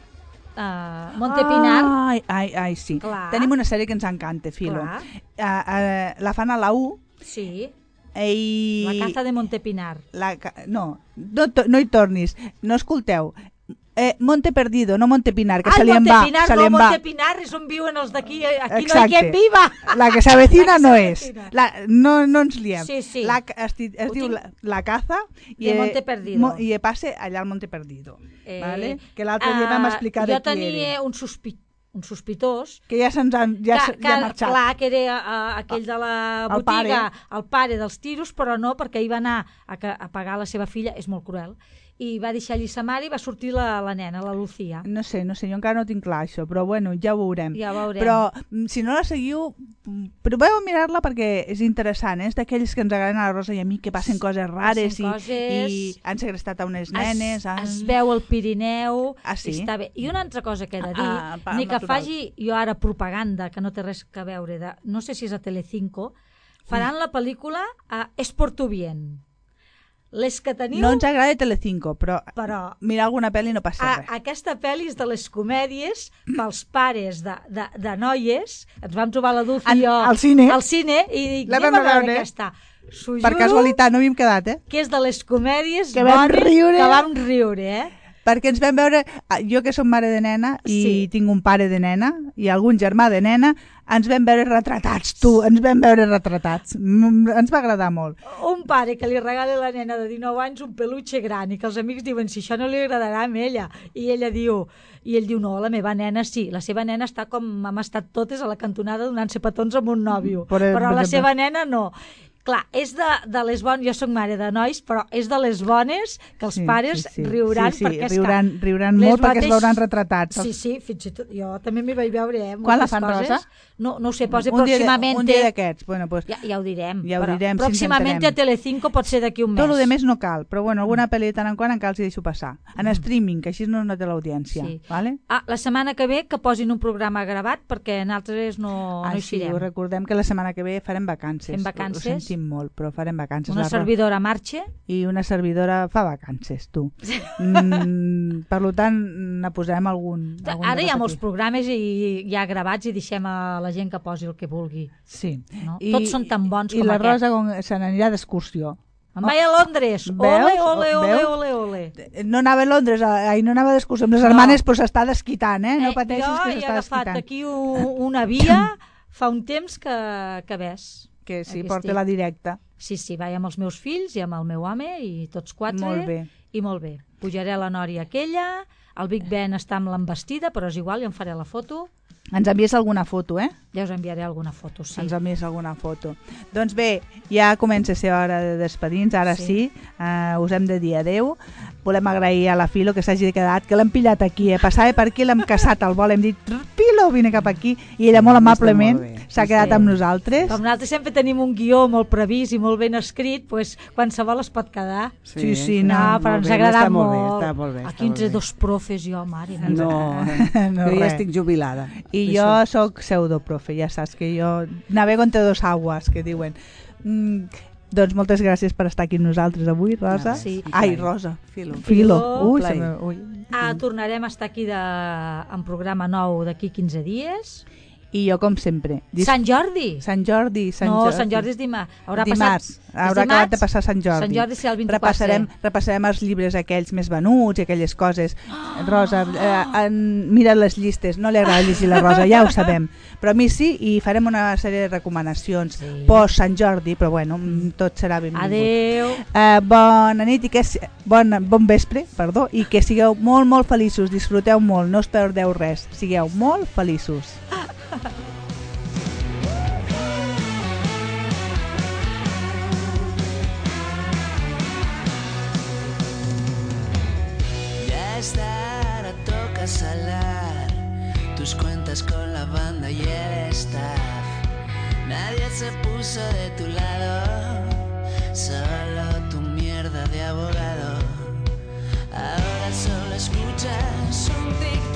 uh, Montepinar. Ai, ai, ai, sí. Clar. Tenim una sèrie que ens encanta, Filo. Clar. Uh, uh, la fan a la U Sí, i... la caza de Montepinar. La, ca- no, no, to- no hi tornis, no escolteu. Eh, Monte Perdido, no Montepinar, que Ai, se li en va. Montepinar, Se li no, en va. Montepinar és on viuen els d'aquí, aquí Exacte. no hi quem viva. La que s'avecina La que no és. s'avecina. La, no, no ens liem. Sí, sí. La, es, di- es Ho diu tinc. la, la caza I el Monte Perdido. mo- I passe allà al Monte Perdido. Eh, vale? Que l'altre dia vam explicar jo de qui tenia era. un, sospi un sospitós Que ja se'ns han, ja, que, se- que, ja ha marxat. clar, que era uh, aquell de la El botiga, pare. el pare dels tiros, però no, perquè ell va anar a, ca- a pagar la seva filla, és molt cruel, i va deixar allí sa mare i va sortir la, la nena, la Lucía. No sé, no sé, jo encara no tinc clar això, però bueno, ja ho veurem. Ja ho veurem. Però mm, si no la seguiu, mm, proveu a mirar-la perquè és interessant, eh? És d'aquells que ens agraden a la Rosa i a mi, que passen coses rares Passen i, coses. i han segrestat a unes nenes. Es, han... es veu el Pirineu, Ah, sí? està bé. I una altra cosa que he de dir, Ah, pa- ni que natural. faci jo ara propaganda, que no té res que veure, de, no sé si és a Telecinco, faran la pel·lícula a Es por tu bien. Les que teniu... No ens agrada Telecinco, però, Però mirar alguna pel·li no passa a, res. aquesta pel·li és de les comèdies pels pares de, de, de noies. Ens vam trobar la Dulce En- i jo al cine. al cine i dic, La anem vam a veure veure. aquesta. S'ho Per juro casualitat, no havíem quedat, eh? que és de les comèdies Que vam bones riure. que vam riure, eh? Perquè ens vam veure, ah, jo que som mare de nena i Sí. tinc un pare de nena i algun germà de nena, ens vam veure retratats, tu, ens vam veure retratats. Mm, ens va agradar molt. Un pare que li regala a la nena de dinou anys un peluche gran i que els amics diuen si això no li agradarà a ella. I ella diu, i ell diu, no, la meva nena sí. La seva nena està com hem estat totes a la cantonada donant-se petons amb un nòvio. Per- però per la exemple. seva nena no. Clar, és de, de les bones, jo soc mare de nois, però és de les bones que els Sí, pares sí, sí. riuran Sí, sí, perquè és riuran, que riuran les molt perquè es mateix- veuran retratats. Sí, sí, fins i tot jo també m'hi vaig veure, eh? Quan la moltes fan, coses. Rosa? No, no ho sé, posa un dia de- pròximament. Un dia d'aquests, bueno, pues, Ja, ja ho direm. Ja ho però direm, si ens pròximament enterem. a Telecinco pot ser d'aquí un mes. tot el de més no cal, però bueno, alguna pel·li de tant en quant encara els hi deixo passar. En streaming, que així no es nota l'audiència. Mm. Sí. Vale? Ah, la setmana que ve que posin un programa gravat perquè nosaltres no, ah, no hi sí, serem. us recordem que la setmana que ve farem vacances. Fem vacances. Ho sentim molt, però farem vacances. Una La Ro- servidora marxa. I una servidora fa vacances, tu. Mm, per tant, ne posarem algun, algun Ara de hi ha molts repetir. programes i ja gravats i deixem a la gent que posi el que vulgui. Sí. No? Tots són tan bons i com la aquest. Rosa com se n'anirà d'excursió. Em vaig a Londres. Ole, Veus? ole, ole, Veus? ole, ole. No anava a Londres, ai, no anava d'excursió amb les No. germanes, però s'està desquitant, eh? No Eh, pateixis jo que he s'està agafat desquitant. aquí un, una via fa un temps que, que ves. Que sí, Aquí porta estic. la directa. Sí, sí, vaig amb els meus fills i amb el meu home i tots quatre. Molt bé. I molt bé. Pujaré a la Nòria aquella, el Big Ben està amb l'embestida, però és igual, ja em faré la foto. Ens envies alguna foto, eh? Ja us enviaré alguna foto, sí. Ens envies alguna foto. Doncs bé, ja comença a ser hora de despedir-nos, ara sí, Sí. sí uh, us hem de dir adeu. Volem agrair a la Filo que s'hagi quedat, que l'hem pillat aquí, eh? Passava per aquí, l'hem caçat al vol, hem dit, Filo, vine cap aquí, i ella molt amablement molt bé. s'ha quedat Sí. amb nosaltres. Com nosaltres sempre tenim un guió molt previst i molt ben escrit, doncs qualsevol es pot quedar. Sí, sí, No, no, però molt ens bé, ha agradat està molt bé, molt. està molt bé, està Aquí molt entre bé. dos profes, jo, mare. meva. No, No, jo ja res. estic jubilada. I Això. jo sóc pseudoprofe, ja saps que jo navego entre dos aguas, que diuen. Mm, doncs moltes gràcies per estar aquí amb nosaltres avui, Rosa. Sí. Ai, Rosa. Filo. Filo. Ui, Plaer. se me... Ui. Ah, tornarem a estar aquí de... en programa nou d'aquí quinze dies. I jo, com sempre. Dis... Sant Jordi! Sant Jordi. Sant no, Jordi. Sant Jordi és dimarts. Haurà dimarts. passat... Haurà és acabat de dimarts? passar Sant Jordi. Sant Jordi serà el vint-i-quatre. Repassarem, repassarem els llibres aquells més venuts i aquelles coses. Rosa, eh, en, mira les llistes. No li agrada llegir la Rosa, ja ho sabem. Però a mi sí, i farem una sèrie de recomanacions Sí. post Sant Jordi, però bueno, tot serà benvingut. Adeu! Uh, bona nit i que si- bon, bon vespre, perdó, i que sigueu molt, molt feliços, disfruteu molt, no us perdeu res, sigueu molt feliços. Ya está, ahora toca salar tus cuentas con la banda y el staff. Nadie se puso de tu lado, solo tu mierda de abogado. Ahora solo escuchas un tic